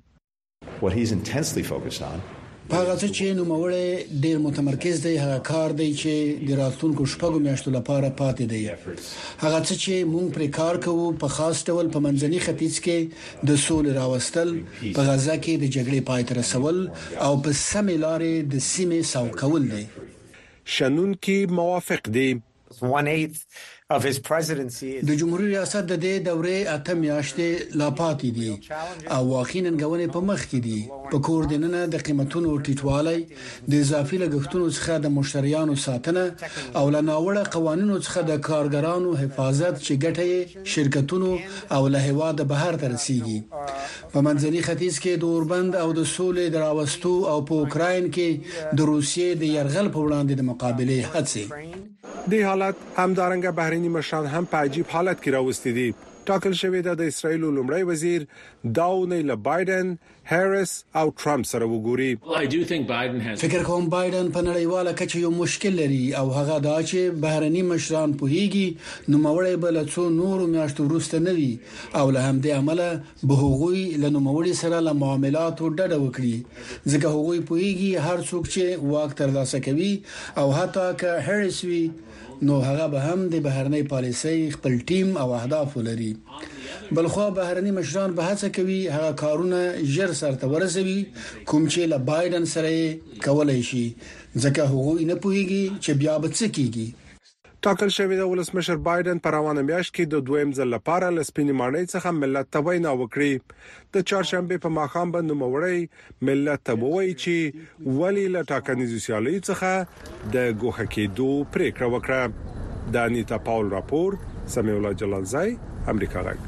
هغه چې نو موړې ډیر متمرکز دی هغه کار دی چې د راتلونکو شپږو میاشتو لپاره پاتې دی. هغه چې موږ پر کار کوو په خاص ډول په منځني ختیځ کې د سولې راوستل په غزا کې د جګړې پای ته رسول او په سمې لارې د سیمې ساو کول دی. شنون کې موافق دي د جمهوریت ریاست د دې دورې اته میاشتې لا پاتې دي او واقعي ننګونې په مخ کې دي په کور دننه د قیمتونو ټیټوالی د اضافي لګښتونو څخه د مشتریانو ساتنه او لناوړه قوانینو څخه د کارګرانو حفاظت چې ګټه شرکتونو او له هواد بهر ته رسیږي په منځني ختیځ کې د اوربند او د سولې دراوستو او په اوکراین کې د روسیې د يرغل په وړاندې د مقابله هڅې د حالت همدارنګه بهرني مشران هم په عجیب حالت کې راوستي دي. ټاکل شوی د اسرایل لومړی وزیر داونی له بایدن، هریس او ټرمپ سره وګوري. فکر کوم بایدن په نړیواله کچه یو مشکل لري او هغه دا چې بهرني مشران پوهیږي نو موري بل څو نور میاشتو وروسته نوي او له همدې عمله به هغوی له نوموړي سره له معاملاتو ډډه وکړي ځکه هغوی پوهیږي هر څوک چې واک ترلاسه کوي او حتی که هریس وي نو هغه به هم د بهرنۍ پالیسۍ خپل ټیم او اهداف لري. بلخو بهرني مشران به هڅه کوي هغه کارونه ژر سرته ورسوي کوم چې له بایدن سره کولای شي ځکه هغه نه پوهیږي چې بیا به څه کیږي. ټاکل شوی د ولسمشر بایدن پر روانه میاشت کې د دویم ځل لپاره لسپینې ماڼۍ څخه ملت ته وینا وکړي. د چهارشنبه په ماښام باندې نوموړی ملت ته وایي چې ولی له ټاکنیزو سیالیو څخه د ګوښه کېدو پریکړه وکړه. د انیتا پاول راپور، سمیع الله جلالزای، امریکا غږ.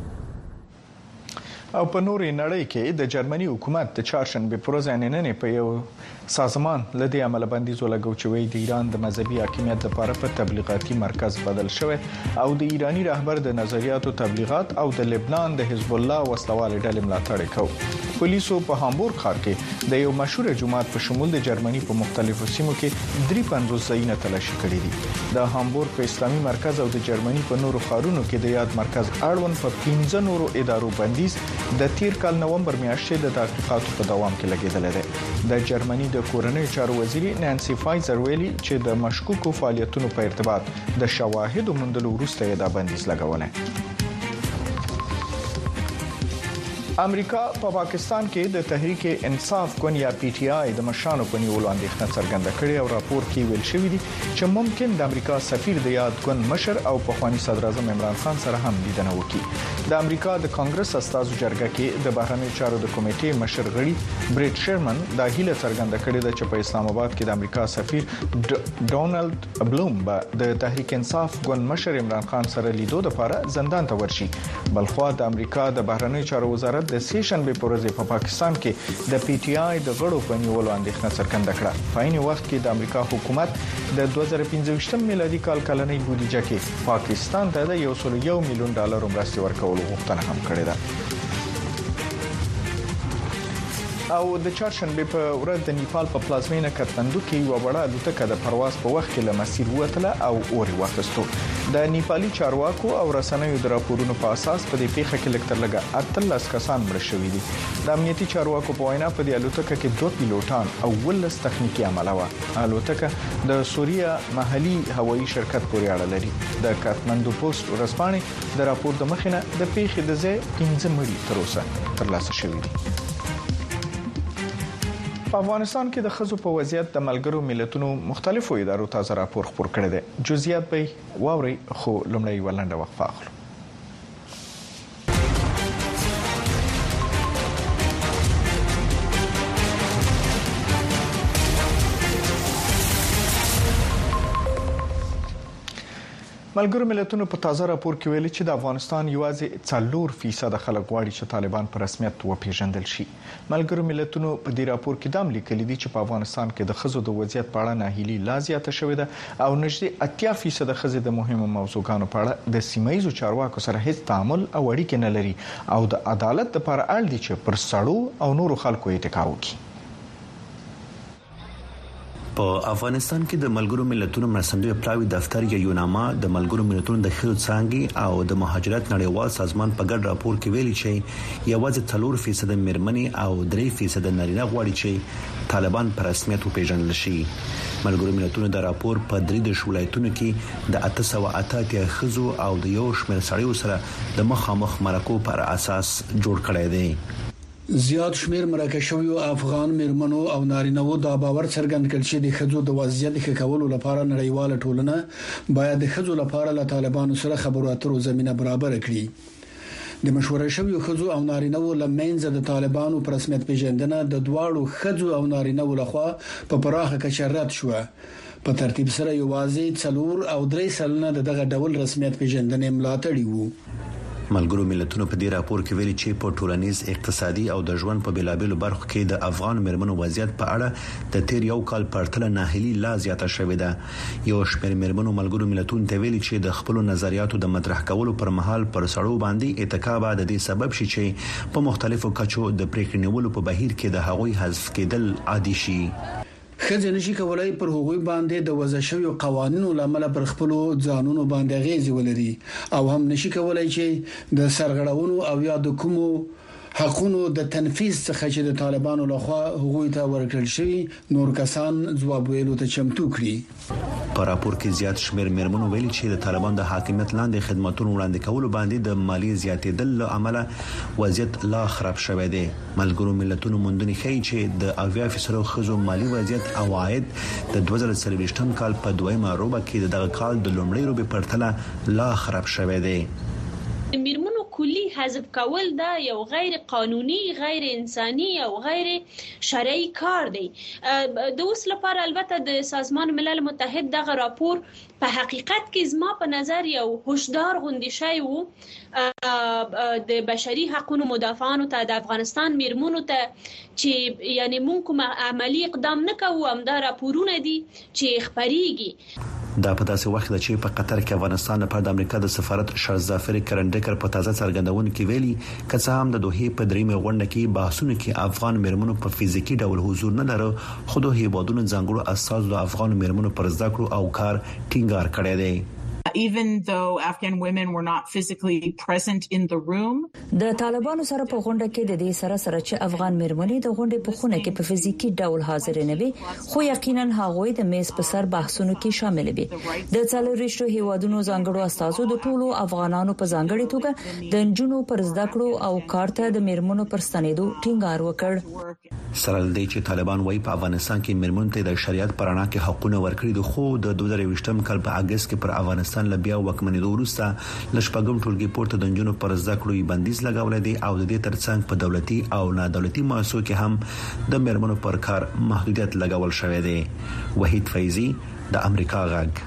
او په نورې نړۍ کې د جرمني حکومت د چهارشنبه پر ورځ نن په یو سازمان لدی عمل بندیز ولګو چې وی د ایران د مذهبي حاکمیت لپاره په تبلیغاتي مرکز بدل شوی او د ایرانی رهبر د نظریاتو تبلیغات او د لبنان د حزب الله وسلوال ډلې ملاتړ کوي. پولیسو په هامبورګ ښار کې د یو مشهور جماعت په شمول د جرمني په مختلفو سیمو کې 53 ځایونه تلاشي کړي دي. د هامبورګ په اسلامي مرکز او د جرمني په نورو ښارونو کې د یاد مرکز اړوند په 15 نورو ادارو بندیز د تیر کال نومبر میاشتې د تحقیقاتو په دوام کې لګیدل دي. د جرمني د کورنۍ چارو وزیر نانسی فایزر ویلي چې د مشکوکو فعالیتونو په ارتباط د شواهدو موندلو وروسته یې دا بندیز لګولای. امریکا په پاکستان کې د تحریک انصاف ګوند یا پی ټی آی د مشرانو په نیولو اندېښنه څرګنده کړې او راپور کې ویل شوی دی چې ممکن د امریکا سفیر د یاد ګوند مشر او پخوانی صدر اعظم عمران خان سره هم لیدنه وکړي. د امریکا د کانګرس استازو جرګه کې د بهرنی چارو د کمیټې مشر غړي بریټ شرمن د هیله څرګنده کړې ده چې په اسلام آباد کې د امریکا سفیر ډونالد بلوم د تحریک انصاف ګوند مشر عمران خان سره لیدو لپاره زندان ته ورشي. بلخو د امریکا د بهرنی چارو وزارت د سیشنبه پر ورځ په پاکستان کې د پی ټی آی د غړو په نیولو اندېښنه څرګنده کړه. په عین وخت کې د امریکا حکومت د 2015 میلادي کال کلنۍ بودیجه کې پاکستان ته د $101 میلیون مرستې ورکولو غوښتنه هم کړې ده. او د چهارشنبه په ورځ د نیپال په پلازمینه کټمندو کې یو وړه الوتکه د پرواز په وخت کې له مسیر وتله او اور واخیستو. د نیپالي چارواکو او رسنیو د راپورونو په اساس په دې پیښه کې لکټر لګا 18 کسان مړ شوي دي. د امنیتي چارواکو په وینا په دې الوتکه کې 2 پیلوټان او 12 تخنیکی عامله و. الوتکه د سوریا محلي هوایي شرکت پورې اړه لري. د کټمندو پوسټ ورځپاڼې د راپور د مخینه د پیښې د ځای 15 مړي تر اوسه ترلاسه شوي دي. په افغانستان کې د خزو په وضعیت د ملګرو ملتونو مختلفو ادارو تازه راپور خپور کړی دی. جزئیات به واوري خو لومړی ولنډه وقفه اخلو. ملګرو ملتونو په تازه راپور کې ویلي چې د افغانستان یوازې 4% خلک غواړي چې طالبان په رسمیت وپیژندل شي. ملګرو ملتونو په دې راپور کې دام لیکلي دي چې په افغانستان کې د خزو د وضعیت په اړه ناهیلي لا زیاته شوې ده او نږدې 80% خزې د مهمو موضوعاتو په اړه د سیمایي چارواکو سره هیڅ تعامل او اړیکې نه لري او د عدالت لپاره اړ دي چې پر سړو او نورو خلکو اتکا وکړي. په افغانستان کې د ملګرو ملتونو مرستندوی پلاوی دفتر یا یوناما د ملګرو ملتونو د خزو څانګې او د مهاجرت نړیوال سازمان په ګډ راپور کې ویلي چې یوازې 4% مرمنې او 3% نارینه غواړي چې طالبان په رسمیت وپیژندل شي. ملګرو ملتونو د راپور په 3 ولایتونو کې د 888 خزو او د یو شمېر سړیو سره د مخامخ مرکو پر اساس جوړ کړی دی. زیات شمیر مراکش شویو افغان میرمنو او نارینه‌و دا باور څرګند کړ چې د ښځو د وضعیت ښه کولو لپاره نړیواله ټولنه باید د ښځو لپاره له طالبانو سره خبرو اترو زمينه برابر کړي. د مشوره شویو ښځو او نارینه‌و لمنځه د طالبانو پر رسمیت پیژندنه د دواړو ښځو او نارینه‌و لخوا په پراخه کچه رد شو. په ترتیب سره یوازې 4 او 3 سلنه دغه ډول رسمیت پیژندنې ملاتړي وو. ملګرو ملتونو په دې راپور کې ویلي چې په ټولنیز اقتصادي او د ژوند په بیلابېلو برخو کې د افغان میرمنو وضعیت په اړه د تیر یو کال پرتله ناهیلي لا زیاته شوې ده. یو شمېر میرمنو ملګرو ملتونو ته ویلي چې د خپل نظریاتو د مطرح کولو پر مهال پر سړو باندې اتکا به د دې سبب شي چې په مختلفو کچو د پریکړې نیولو په بهیر کې د هغوی حذف کېدل عادي شي. خځې نشي کولای پر هغوی باندې د وضع شویو قوانینو لامل پر خپل ځانونو باندې غیزي ولري او هم نشي کولای چې د سرغړونو او یا د کومو حقونو د تنفيذ څخه چې د طالبانو لخوا هغوی ته ورکړل شوی نور کسان ځواب ویلو ته چمتو کړي. په راپور کې زیات شمېر میرمنو ویلي چې د طالبان د حاکمیت لاندې خدماتونو وړاندې کولو باندې د مالی زیاتېدل له امله وضعیت لا خراب شوی دی. ملګرو ملتونو موندنې ښیي چې د 80% خزو مالی وضعیت او عاید د 2023 کال په دویمه روبه کې دغه کال د لومړۍ روبې پرتله لا خراب شوی دی. میرمنو کلی حذف کول دا یو غیر قانوني، غیر انساني او غیر شرعي کار دی. د اوس لپاره البته د سازمان ملل متحد دغه راپور په حقیقت کې زما په نظر یو هوشدار غونډه شوی وو د بشري حقوقو مدافعانو ته د افغانستان میرمنو ته چې یعنی مونږ کوم عملی اقدام نه کوو، هم دا راپورونه دي چې خبريږي. دا په داسې وخت چې په قطر کې افغانستان لپاره د امریکا د سفارت شهزادفر کرنډکر په تازه څرګندونه کې ویلي که څه هم د دوحې په دریمه غونډه کې بحثونه کې افغان میرمنو په فزیکی ډول حضور نه لري، خو د هیوادونو ځانګړو اساس د افغان میرمنو پر زده کړو او کار ټینګار کړی دی. Even though Afghan women were not physically present in the room, د طالبانو سره په غونډه کې د دې سره چې افغان میرمنې د غونډې په خونه کې په فزیکی ډول حاضر نه وي، خو یقینا هغوی د میز په سر بحثونو کې شامل وي. د څلورشتو هیوادونو ځانګړو اساسو د ټولو افغانانو په ځانګړي توګه د نجونو پر زده کړو او کارته د میرمنو پر ستنېدو ټینګار وکړ. سره لدی چې طالبان وايي په افغانستان کې میرمنو ته د شریعت پرانا کې حقونه ورکړي دي، خو د 2023 کال په اگست کې پر افغانستان لبیا وکمنېدو وروسته لشپږم ټولګي پورته د نجونو پر زده کړو بندیز لګولې دي او د دې ترڅنګ په دولتي او نادولتي مؤسسو کې هم د میرمنو پر کار محدودیت لګول شوی دی. وحید فیضی د امریکا غږ.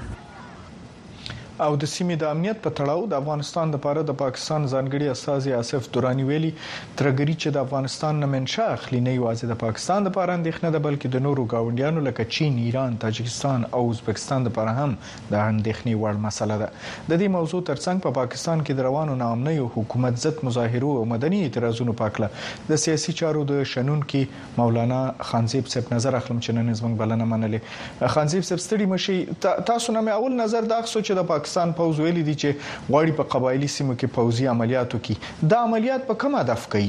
او د سیمې د امنیت په تړاو د افغانستان لپاره د پاکستان ځانګړي استازي آصف دورانی ویلي ترګری چې د افغانستان نه منشأ اخلي نه یوازې د پاکستان لپاره اندېښنه ده بلکې د نورو گاونډیانو لکه چین، ایران، تاجکستان او ازبکستان لپاره هم د اندېښنې وړ مسله ده. د دې موضوع ترڅنګ په پاکستان کې د روانو ناامنیو حکومت ضد مظاهرو او مدني اعتراضونو په اړه د سیاسي چارو د شنونکي مولانا خانزیب صاحب نظر اخلم چې نن زموږ بلنه منلې. خانزیب صاحب ستړي مشي، تاسو نه اول نظر دا خصو چې د پاکستان پوز ویلي دي چې غواړي په قبایلی سیمو کې پوزي عملیاتو کې دا عملیات په کومه هدف کوي؟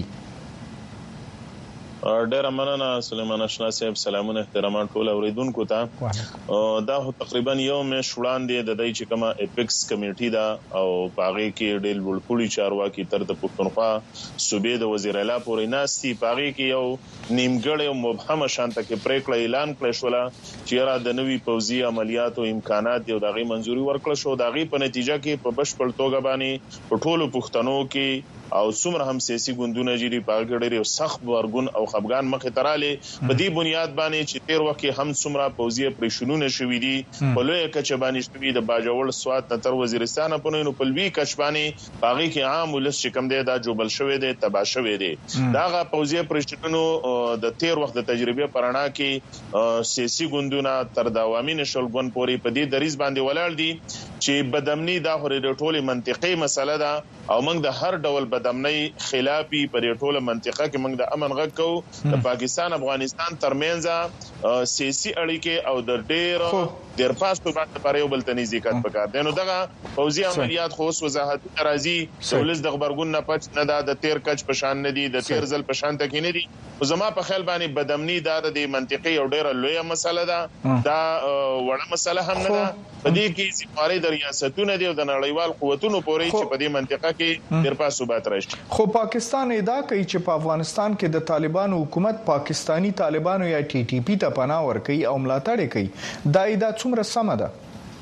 ډیر مننه سلیمان اشنا صاحب، سلامونه احترامات ټول اوریدونکو ته. دا تقریبا یو مې وړاندې د دای چې کومه اپیکس کمیټي دا او پاغي کې ډېر وړکولي چارواکي تر د پښتونخوا صوبې د وزیر اعلی پورې ناستي، پاغي کې یو نیمګړی او مبهمه شانته کې پریکړه اعلان کړل شو چې را د نوي پوزي عملیاتو امکانات یو دغه منځوري ورکړل شو. دغه په نتیجه کې په بشپړ توګه باندې په ټولو پښتنو کې او څومره هم سیاسي ګوندونه جری پاګړې او سخت ورګون او خپګان مخه تراله په دې بنیاد باندې چې تیر وخت هم څومره پوزي پرېشنونه شوې دي په لوی کچ باندې شوې د باجوړ سواد تر وزیرستان په نو په لوی کچ باندې باغی کې عام ولس چې کم دی دا جوبل شوې دي تبا شوې دي. داغه پوزي پرېشنونو د تیر وخت د تجربه پرانا کې سیاسي ګوندونه تر د عوامي نشل ګوند پورې په دې دریز باندې ولاړ دي چې بدامني دا هرې ټوله منطقي مسله ده او موږ د هر ډول بدامنۍ خلافي پر ټوله منطقه کې موږ د امن غږ کوو. د پاکستان افغانستان ترمنځ سیاسي اړیکې او د ډېر پاسو باندې پر یو بل تنظیمات پکار دي. نو دغه فوزي عملیات خو وضاحت راځي ولز د خبرګون نه پټ نه د تیر کچ پشان نه دي د تیر ځل پشان ته کې نه دي. زما په خیال باندې بدامنۍ د منطقي او ډېر لویه مسله ده، دا وړه مسله هم نه ده. په دې کې ذمہواری د ریاستونو دی او د نړیوال قوتونو پورې چې په دې منطقه کې ډېر پاسو بات نجات راشي. خو پاکستان ادعا کوي چې په افغانستان کې د طالبانو حکومت پاکستانی طالبانو یا ټي ټي پی ته پناه ورکوي او ملاتړ کوي. دا ادعا څومره سمه ده؟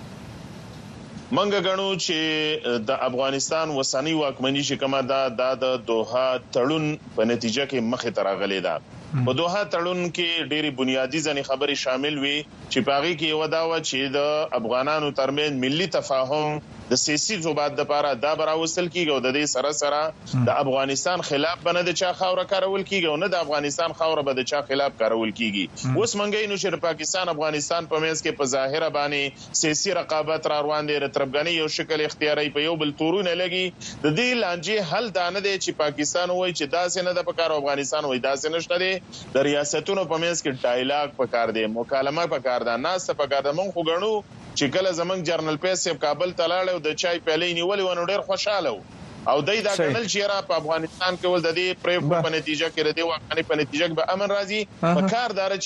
منګه غنو چې د افغانستان وسانی واکمنۍ چې کومه د دوحه تړون په نتیجه کې مخه تراغلې ده. په دوحه تړون کې ډېری بنیادی ځنې خبرې شامل وي چې پاغي کې یو داوا چې د افغانانو ترمن ملي تفاهم د سیاسي ثبات لپاره دا براوستل کیږي او د دې سره سره د افغانستان خلاف بنه د چا خاور کارول کیږي او نه د افغانستان خاور به د چا خلاف کارول کیږي. اوس منګي نو چې پاکستان افغانستان په منځ کې په ظاهر باندې سیاسي رقابت را روان دي، رتربګنی یو شکل اختیاري په یو بل تورونه لګي. د دې لانجې حل دانه دی چې پاکستان وایي چې داسې نه د پکار افغانستان وایي داسې نشته دي. د ریاستونو په منځ کې ډایلاګ پکار دی، مکالمه پکار ده، ناس پکار ده. مونږ خو غنو چې کله زمنګ جرنل پیسې کابل تلاړ او د چای پیالې نیولې ونه ډېر خوشاله او دای دا کنل چې را په افغانستان کې ول د دې پریکړو په نتیجه کې ردی واقعي په نتیجه کې به امن راځي. په کار دار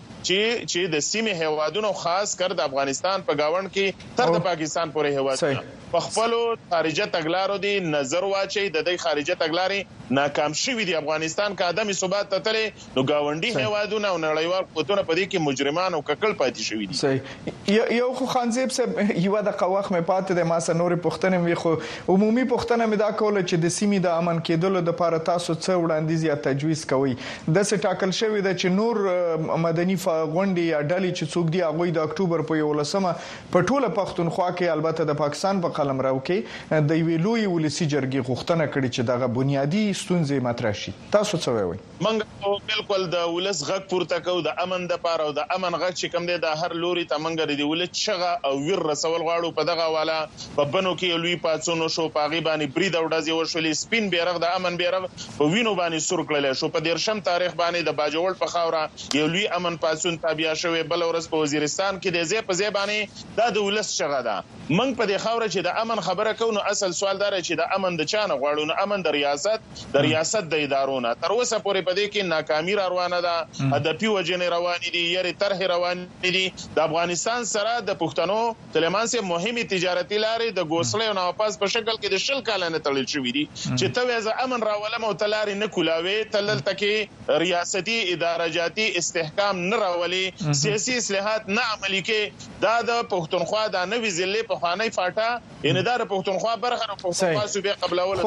چې د سیمه هوادونو خاص کر د افغانستان په گاوند کې تر د پاکستان پورې هواد په خپل خارجه تګلارو دی نظر واچي د دې خارجه تګلارې ناکام شوې دي. افغانستان کا عدم ثبات تتلې نو گاونډي هوادونه او نړیوال قوتونه په دې کې مجرمان او ککل پاتې شوې دي. صحیح. یو خو خانزیب صاحب یو د قواخ مې پاتې د ماسه نورې پښتنې وی خو عمومي پښتنه مې دا کوله چې د سیمې د امن کېدلو لپاره تاسو څه وړاندیز یا تجویز کوي؟ د څه ټاکل شوی د چې نور مدني غونډې یا ډلې چې څوک دی هغه د اکتوبر په 11مه په ټوله پښتونخوا کې البته د پاکستان په قلمرو کې د ویلوی ولسی جرګې غوښتنه کړې چې دغه بنیادی ستونزې مطرح شي. تاسو څه وایي؟ منګ بالکل د ولس غږ پورته کو د امن د پاره او د امن غږ چې کوم دی د هر لوري ته منګ دی ولس شغه او ویر رسول غواړو په دغه والا په بنو کې لوی پاتونو شو پاغي باندې برید او ډزې وشولې سپین بیرغ د امن بیرغ په وینو باندې سور کړل شو. په 13 تاریخ باندې د باجوړ په خاوره یو لوی امن پاتون تابع شوی. بل ورځ په وزیرستان کې د زی په زی باندې دا د ولس شغه ده. منګ په دې خاوره چې د امن خبره کوو نو اصل سوال دار چې د امن د چانه غواړو نو امن د ریاست د ادارونه تر اوسه پورې په دې کې ناکامي روانه ده. هدفي وجنې روان دي، یې طرح روان دي. د افغانستان سره د پښتنو تلمان سه مهمه تجارتي لارې د ګوسلې او نواپاس په شکل کې د شل کال نه تړل شوې دي چې ته وځه امن راولم او تلاري نه کولاوي تلل تکي ریاستي ادارجاتي استحکام نه راولي، سیاسي اصلاحات نه عملي کې. دا د پښتونخوا د نوې ضلع په خاني فاټا ان دا د پښتونخوا برخه او پښتونخوا صوبې قبل اول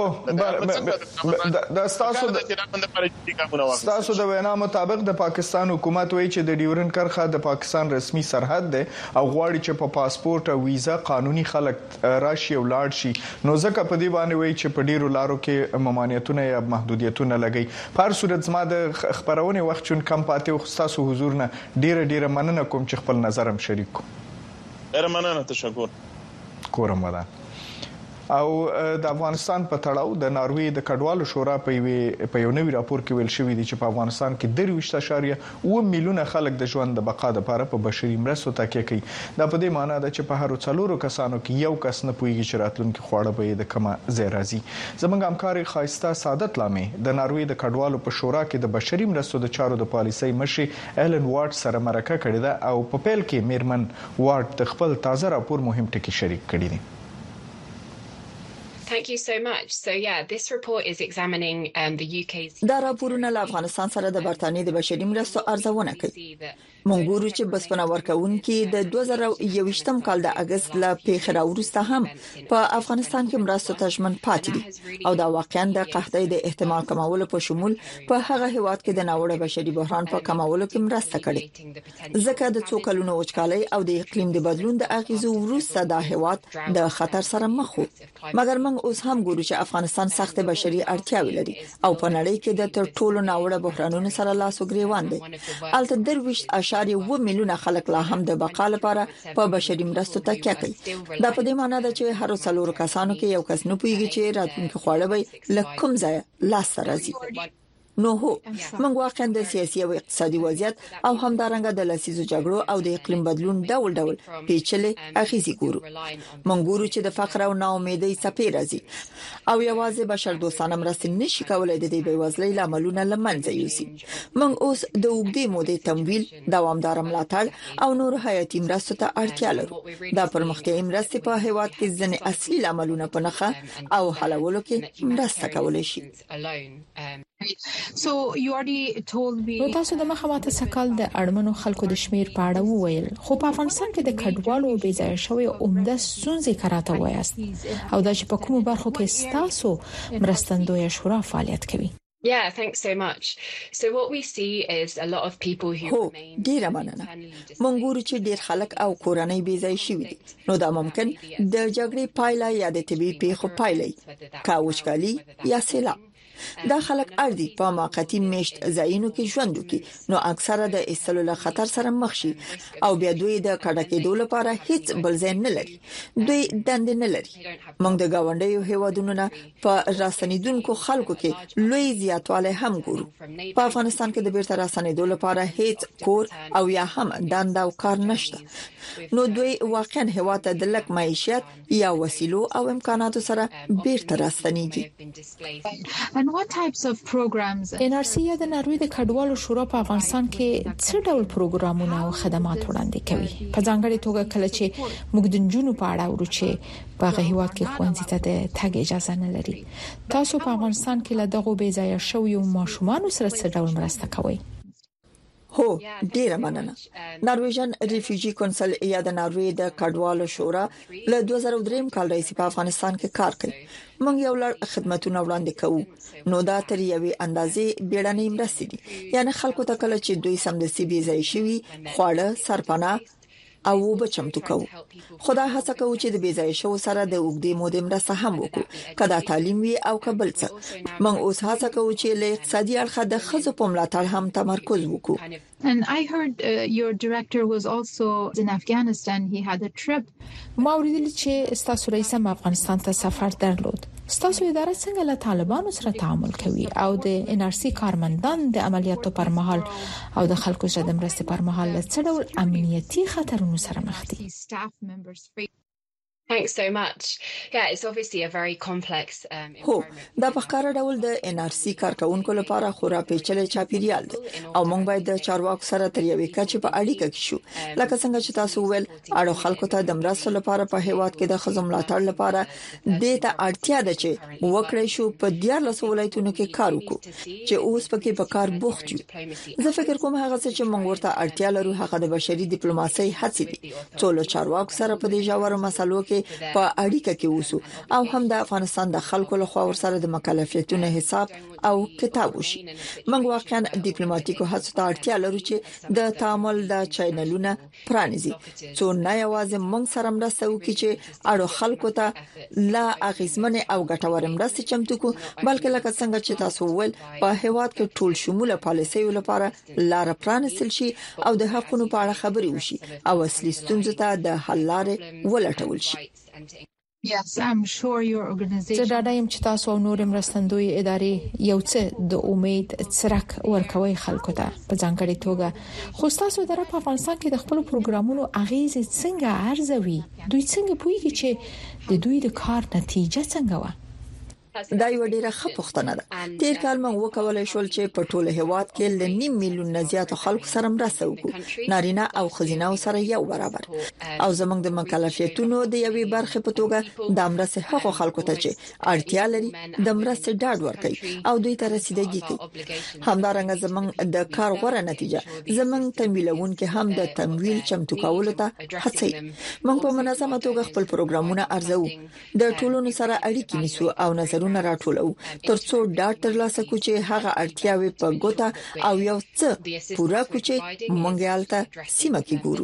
تاسو د وینا مطابق د پاکستان حکومت وایي چې د ډیورن کرخه د پاکستان رسمي سرحد ده او غواړي چې په پاسپورت او ویزا قانوني خلک راشي او لاړ شي. نو ځکه په دې باندې وایي چې په ډیرو لارو کې ممانعتونه یا محدودیتونه لګي. په هر صورت زما د خبرونه وخت چون کم پاتې او تاسو حضور نه ډیره مننه کوم چې خپل نظر هم شریک کو. ډیره مننه، تشکر. کورم ودا. او د افغانستان په تړاو د ناروې د کډوالو شورا په یو نوي راپور کې ویل شوی دی چې په افغانستان کې 23.9 میلیونه خلک د ژوند د بقا لپاره په بشري مرستو تکیه کوي. دا په دې معنی ده چې په هر څلورو کسانو کې یو کس نه پوهیږي چې راتلونکي خواړه به د کومه ځای راځي. زموږ همکاري خایسته سعادت لامې د ناروې د کډوالو په شورا کې د بشري مرستو د چارو د پالیسۍ مشر ایلن وارډ سره مرکه کړې ده او په پیل کې میرمن وارډ د خپل تازه راپور مهم ټکي شریک کړي دي. Thank you so much. So yeah, this report is examining the UK's. دا راپورونه له افغانستان سره د برتانیې د بشري مرستو ارزونه کوي. مونږ ګورو چې بسپنه ورکوونکي د 2021م کال د اگست له پیښه وروسته هم په افغانستان کې مرستو ته ژمن پاتې دي او دا واقعا د قحطۍ د احتمال کمولو په شمول په هغه هیواد کې د ناوړه بشري بحران په کمولو کې مرسته کړې. ځکه د څو کلونو وچکالۍ او د اقلیم د بدلون د اغیزو وروسته دا هیواد د خطر سره مخ وو. مګر موږ اوس هم ګورو چې افغانستان سخت بشري اړتیاوې لري او په نړۍ کې د تر ټولو ناوړه بحرانونو سره لاس او ګریوان دي. البته 23.9 میلیونه خلک لا هم د بقا لپاره په بشري مرستو تکیه کوي. دا په دې معنی ده چې هر څلور کسانو کې یو کس نه پوهیږي چې راتلونکي خواړه به له کوم ځای لاس راځي. نو هو موږ واقعا د سیاسي او اقتصادي وضعیت او همدارنګه د لسیزو جګړو او د اقلیم بدلون ډول پیچلې اغیزې ګورو. موږ ګورو چې د فقر او ناامیدۍ څپې راځي او یوازې بشردوستانه مرستې نشي کولای د دې بېوزلۍ لاملونه لمنځه یوسي. موږ اوس د اوږدې مودې تمویل، دوامدار ملاتړ او نور حیاتي مرستو ته اړتیا لرو. دا پرمختیایي مرستې په هیواد کې ځینې اصلي لاملونه په نښه او حلولو کې مرسته کولای شي. نو تاسو د مخامات سکال د اړمنو خلکو د شمیر په اړه وویل، خو په افغانستان کې د کډوالو او بېځایه شوی عمده ستونزې کراته وایاست او دا چې په کومو برخو کې تاسو مرستندوی شورا فعالیت کوي. Yeah, thanks so much. So what we see is a lot of people who remain ډیره مننه. موږ ګورو چې ډیر خلک او کورنۍ بې ځای شوي دي. نو دا ممکن د جګړې پایله یا د طبي پیښو پایله کا وشکالي یا سیلاب. دا خلک اړدي په موقتی میشت ځایونو کې ژوند وکړي، نو اکثره د استلو له خطر سره مخ شي او بیا دوی د کډه کېدو لپاره هیڅ بل ځای نه لري، دوی دند نه لري. موږ د گاونډیو هیوادونو نه په راستنیدونکو خلکو کې لوی زیاتوالی هم ګورو. په افغانستان کې د بیرته راستنیدو لپاره هیڅ کور او یا هم دند او کار نشته، نو دوی واقعا هیواد ته د لک معیشت یا وسیلو او امکاناتو سره بیرته راستنیږي. NRC یا د ناروې د کډوالو شورا په افغانستان کې څه ډول پروګرامونه او خدمات وړاندې کوي؟ په ځانګړي توګه کله چې موږ د جنونو په اړه ورو چې په هیواد کې خوندې ته د تګ اجازه نه لري، تاسو په افغانستان کې له دغه بې ځایه شویو ماشومان سره څه ډول مرسته کوئ؟ هو ډیره مننه. نارویژن ریفیوجی کونسل یا د ناروې د کډوالو شورا له 2003 کال راهیسې په افغانستان کې کار کوي. موږ یو لړ خدماتونه وړاندې کوو، نو دا تر یوې اندازې بیړنۍ مرستې دي، یعنی خلکو ته کله چې دوی سمدستي بې ځای شوي خواړه، سرپناه او بچمتو کوو. خدا هڅه کوو چې د بې ځای شو سره د اوږدې مودې مرسته هم وکړو، کدا تعلیم وي او کبل څه. موږ اوس هڅه کوو چې له اقتصادي اړخه د ښځو په ملاتړ هم تمرکز وکړو. And I heard your director was also in Afghanistan. He had a trip. ما اوریدل چې ستاسو رئیس هم افغانستان ته سفر درلود. ستاسو اداره څنګه له طالبانو سره تعامل کوي او د NRC کارمندان د عملیاتو پر مهال او د خلکو سره د مرستې پر مهال څه ډول امنیتي خطرونو سره مخ دي؟ Thanks so much. Yeah, it's obviously a very complex هو دا په ښکاره ډول د NRC کارکونکو لپاره خورا پیچلې چاپیریال دی او موږ باید د چارواکو سره تر یوې کچې په اړیکه کې شو. لکه څنګه چې تاسو ویل، اړو خلکو ته د مرستو لپاره په هیواد کې د خزم ملاتړ لپاره د ته اړتیا ده چې وکړې شو په 14 ولایتونو کې کار وکړو چې اوس پکې په کار بوخت یو. زه فکر کوم هغه څه چې موږ ورته اړتیا لرو هغه د بشري ډیپلوماسۍ هڅې دي، ټول چارواکو سره په دې ژورو مسلو کې په اړیکه کې وسو او هم د افغانستان د خلکو له خوا ورسره د مکلفیتونو حساب او کتاب وشي. موږ واقعا ډیپلوماټیکو هڅو ته اړتیا لرو چې د تعامل د چینلونه پرانیزي، څو نه یوازې موږ سره مرسته وکړي چې اړو خلکو ته لا اغیزمنه او ګټور مرسته چمتو کو، بلکې لکه څنګه چې تاسو ول په هیواد کې ټول شموله پالیسیو لپاره لار پرانیستل شي او د حقوقو په اړه خبري وشي او اصلي ستونزو ته د حل لارې ولټول شي. Yes, I'm sure your organization. زه ډاډه یم چې تاسو او نور مرستندوی ادارې یو څه د امید څرک ورکوي خلکو ته په ځانګړي توګه. خو تاسو اداره په افغانستان کې د خپل پروګرامونو اغیزې څنګه ارزوي؟ دوی څنګه پوهیږي چې د دوی د کار نتیجه څنګه و؟ دا یو ډیره ښه پوښتنه ده. تیر کال موږ وکولای شول چې په ټوله هیواد کې ل 9 میلیون نه زیات خلکو سره مرسته وکړو، نارینه او ښځینه سره یو برابر. او زموږ د مکلفیتونو د یوې برخې په توګه د مرسته هغو خلکو ته چې اړتیا لري د مرسته ډاډ ورکړي او دوی ته رسیدګي کوي. همدارنګه زموږ د کار غوړه نتیجه زموږ تمویلون کې هم د تمویل چمتو کولو ته هڅوي. موږ په منظمه توګه خپل پروګرامونه ارزو، د ټولونو سره اړیکې نیسو او نظر نه راټولو ترڅو ډاټ ترلاسه کړو چې هغه اړتیاوي په ګوته او یو څه پوره کړو چې مونږ یالته سیمه کې ګورو.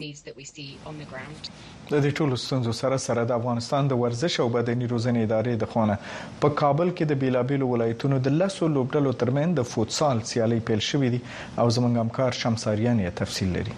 د دې ټولو ستونزو سره د افغانستان د ورزش او بدني روزنې ادارې د خونه په کابل کې د بیلابیلو ولایتونو د 10 لوبډلو ترمن د فوتسال سیالي پیل شوې دي او زموږ همکار شمساریان یې تفصیل لري.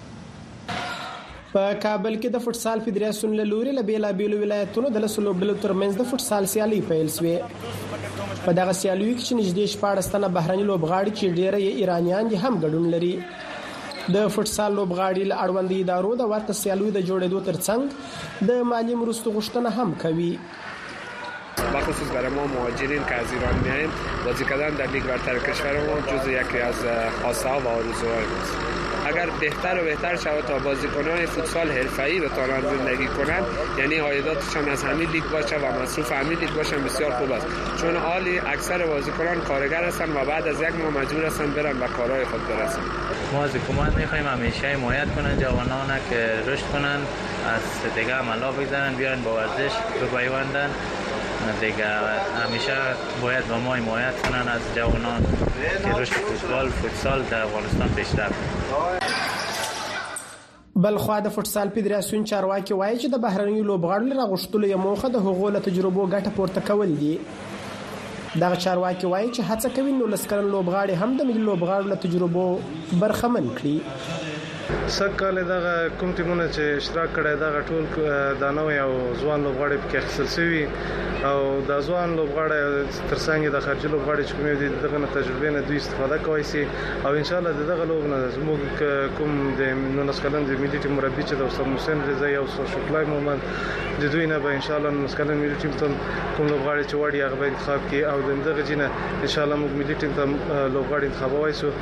په کابل کې د فوتسال فدراسیون له لوري له بیلابیلو ولایتونو د 10 لوبډلو ترمنځ د فوتسال سیالي پیل شوې. په دغه سیالیو کې چې نږدې 14 تنه بهرني لوبغاړي چې ډېر یې ایرانیان دي هم ګډون لري. د فوتسال لوبغاړي له اړوند ادارو د ورته سیالیو د جوړېدو ترڅنګ د مالی مرستو غوښتنه هم کوي. بخصوص برای ما مهاجرین که از ایران میایم بازی کردن در لیگ برتر کشور ما جزو یکی از خواسته ها و آرزوهای ماست. اگر بهتر و بهتر شود تا بازیکنان فوتسال حرفه‌ای بتوانند زندگی کنند، یعنی عایداتشان از همین لیگ باشه و مصروف همین لیگ باشن، بسیار خوب است. چون حالی اکثر بازیکنان کارگر هستند و بعد از یک ماه مجبور هستند برن و کارهای خود برسند. ما از حکومت می‌خوایم همیشه حمایت کنن جوانان که رشد کنن، از دیگه عملا بگذارن، بیان با ورزش بپیوندن. دیگه همیشه باید با ما حمایت کنن از جوانان که رشد فوتسال در افغانستان پیشرفت کنه. بلخوا د فوتسال فدراسیون چارواکي وایي چې د بهرنیو لوبغاړو راغښتلو یو موخه د هغو له تجربو ګټه پورته کول دي. دغه چارواکي وایي چې هڅه کوي نو لسکرن لوبغاړي هم د ملي لوبغاړو له تجربو برخمن کړي. سکهاله دغه کوم ټیمونه چې اشتراک کړي دغه ټول د نوې او ځوان لوبغاړي په کې اخیستل شوي او د ځوان لوبغاړي ترڅنګ د خارجي لوبغاړي چې کوم دي دغه تجربه نه دوی استفاده کوي سي او ان شاء الله دغه لوب نه زموږ کوم د 19 کلن د ملي ټیم مربي چې د استاد حسین رضایی او شکلای مومن د دوی نه به ان شاء الله 19 کلن ملي ټیم ته کوم لوبغاړي چې وړي هغه انتخاب کړي او دغه جنه ان شاء الله موږ ملي ټیم ته لوبغاړي انتخابوي سو.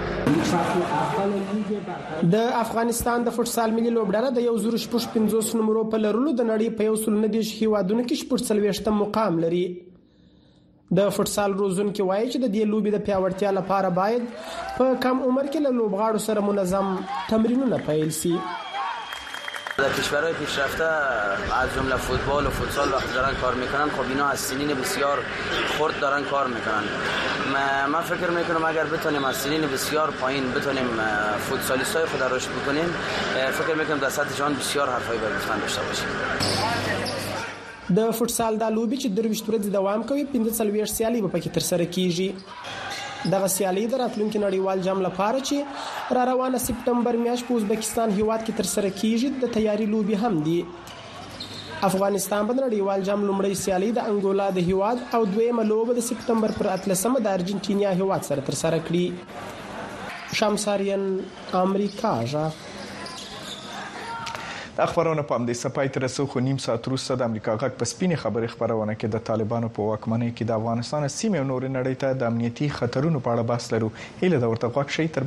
د افغانستان د فوتسال ملي لوبډله د 1.50 نمبر په لرلو د نړۍ په 190 هیوادونو کې 40 مقام لري. د فوتسال روزونکي وایي چې د دې لوبې د پیاوړتیا لپاره باید په کم عمر کې له لوبغاړو سره منظم تمرینونه پیل شي. در کشورهای پیشرفته از جمله فوتبال و فوتسال وقتی دارن کار میکنن خب اینا از سنین بسیار خرد دارن کار میکنن. من فکر میکنم اگر بتونیم از سنین بسیار پایین بتونیم فوتسالیستای خود رشد بکنیم، فکر میکنم در سطح جهان بسیار حرفای به گفتن داشته باشیم. د فوتسال د لوبې چې 23 ورځې دوام کوي 45 سیالي به پکې تر سره کیږي. دغه سیالي د راتلونکي نړیوال جام لپاره چې را روانه سپتمبر میاشت په ازبکستان هیواد کې تر سره کیږي د تیاری لوبي هم دي. افغانستان په نړیوال جام لومړی سیالي د انګولا د هیواد او دویمه لوبه د سپتمبر پر 13 د ارجنټینا هیواد سره تر سره کړي. شمساریان امریکا جا اخبارونه په همدې سپای تر څو خو نیم ساعت وروسته د امریکا غږ په سپینې خبرې خبرونه کې د طالبانو په واکمنۍ کې د افغانستان سیمې او نور نړۍ ته د امنیتي خطرونو په اړه بحث لرو. هیله د ورته غوښ شي تر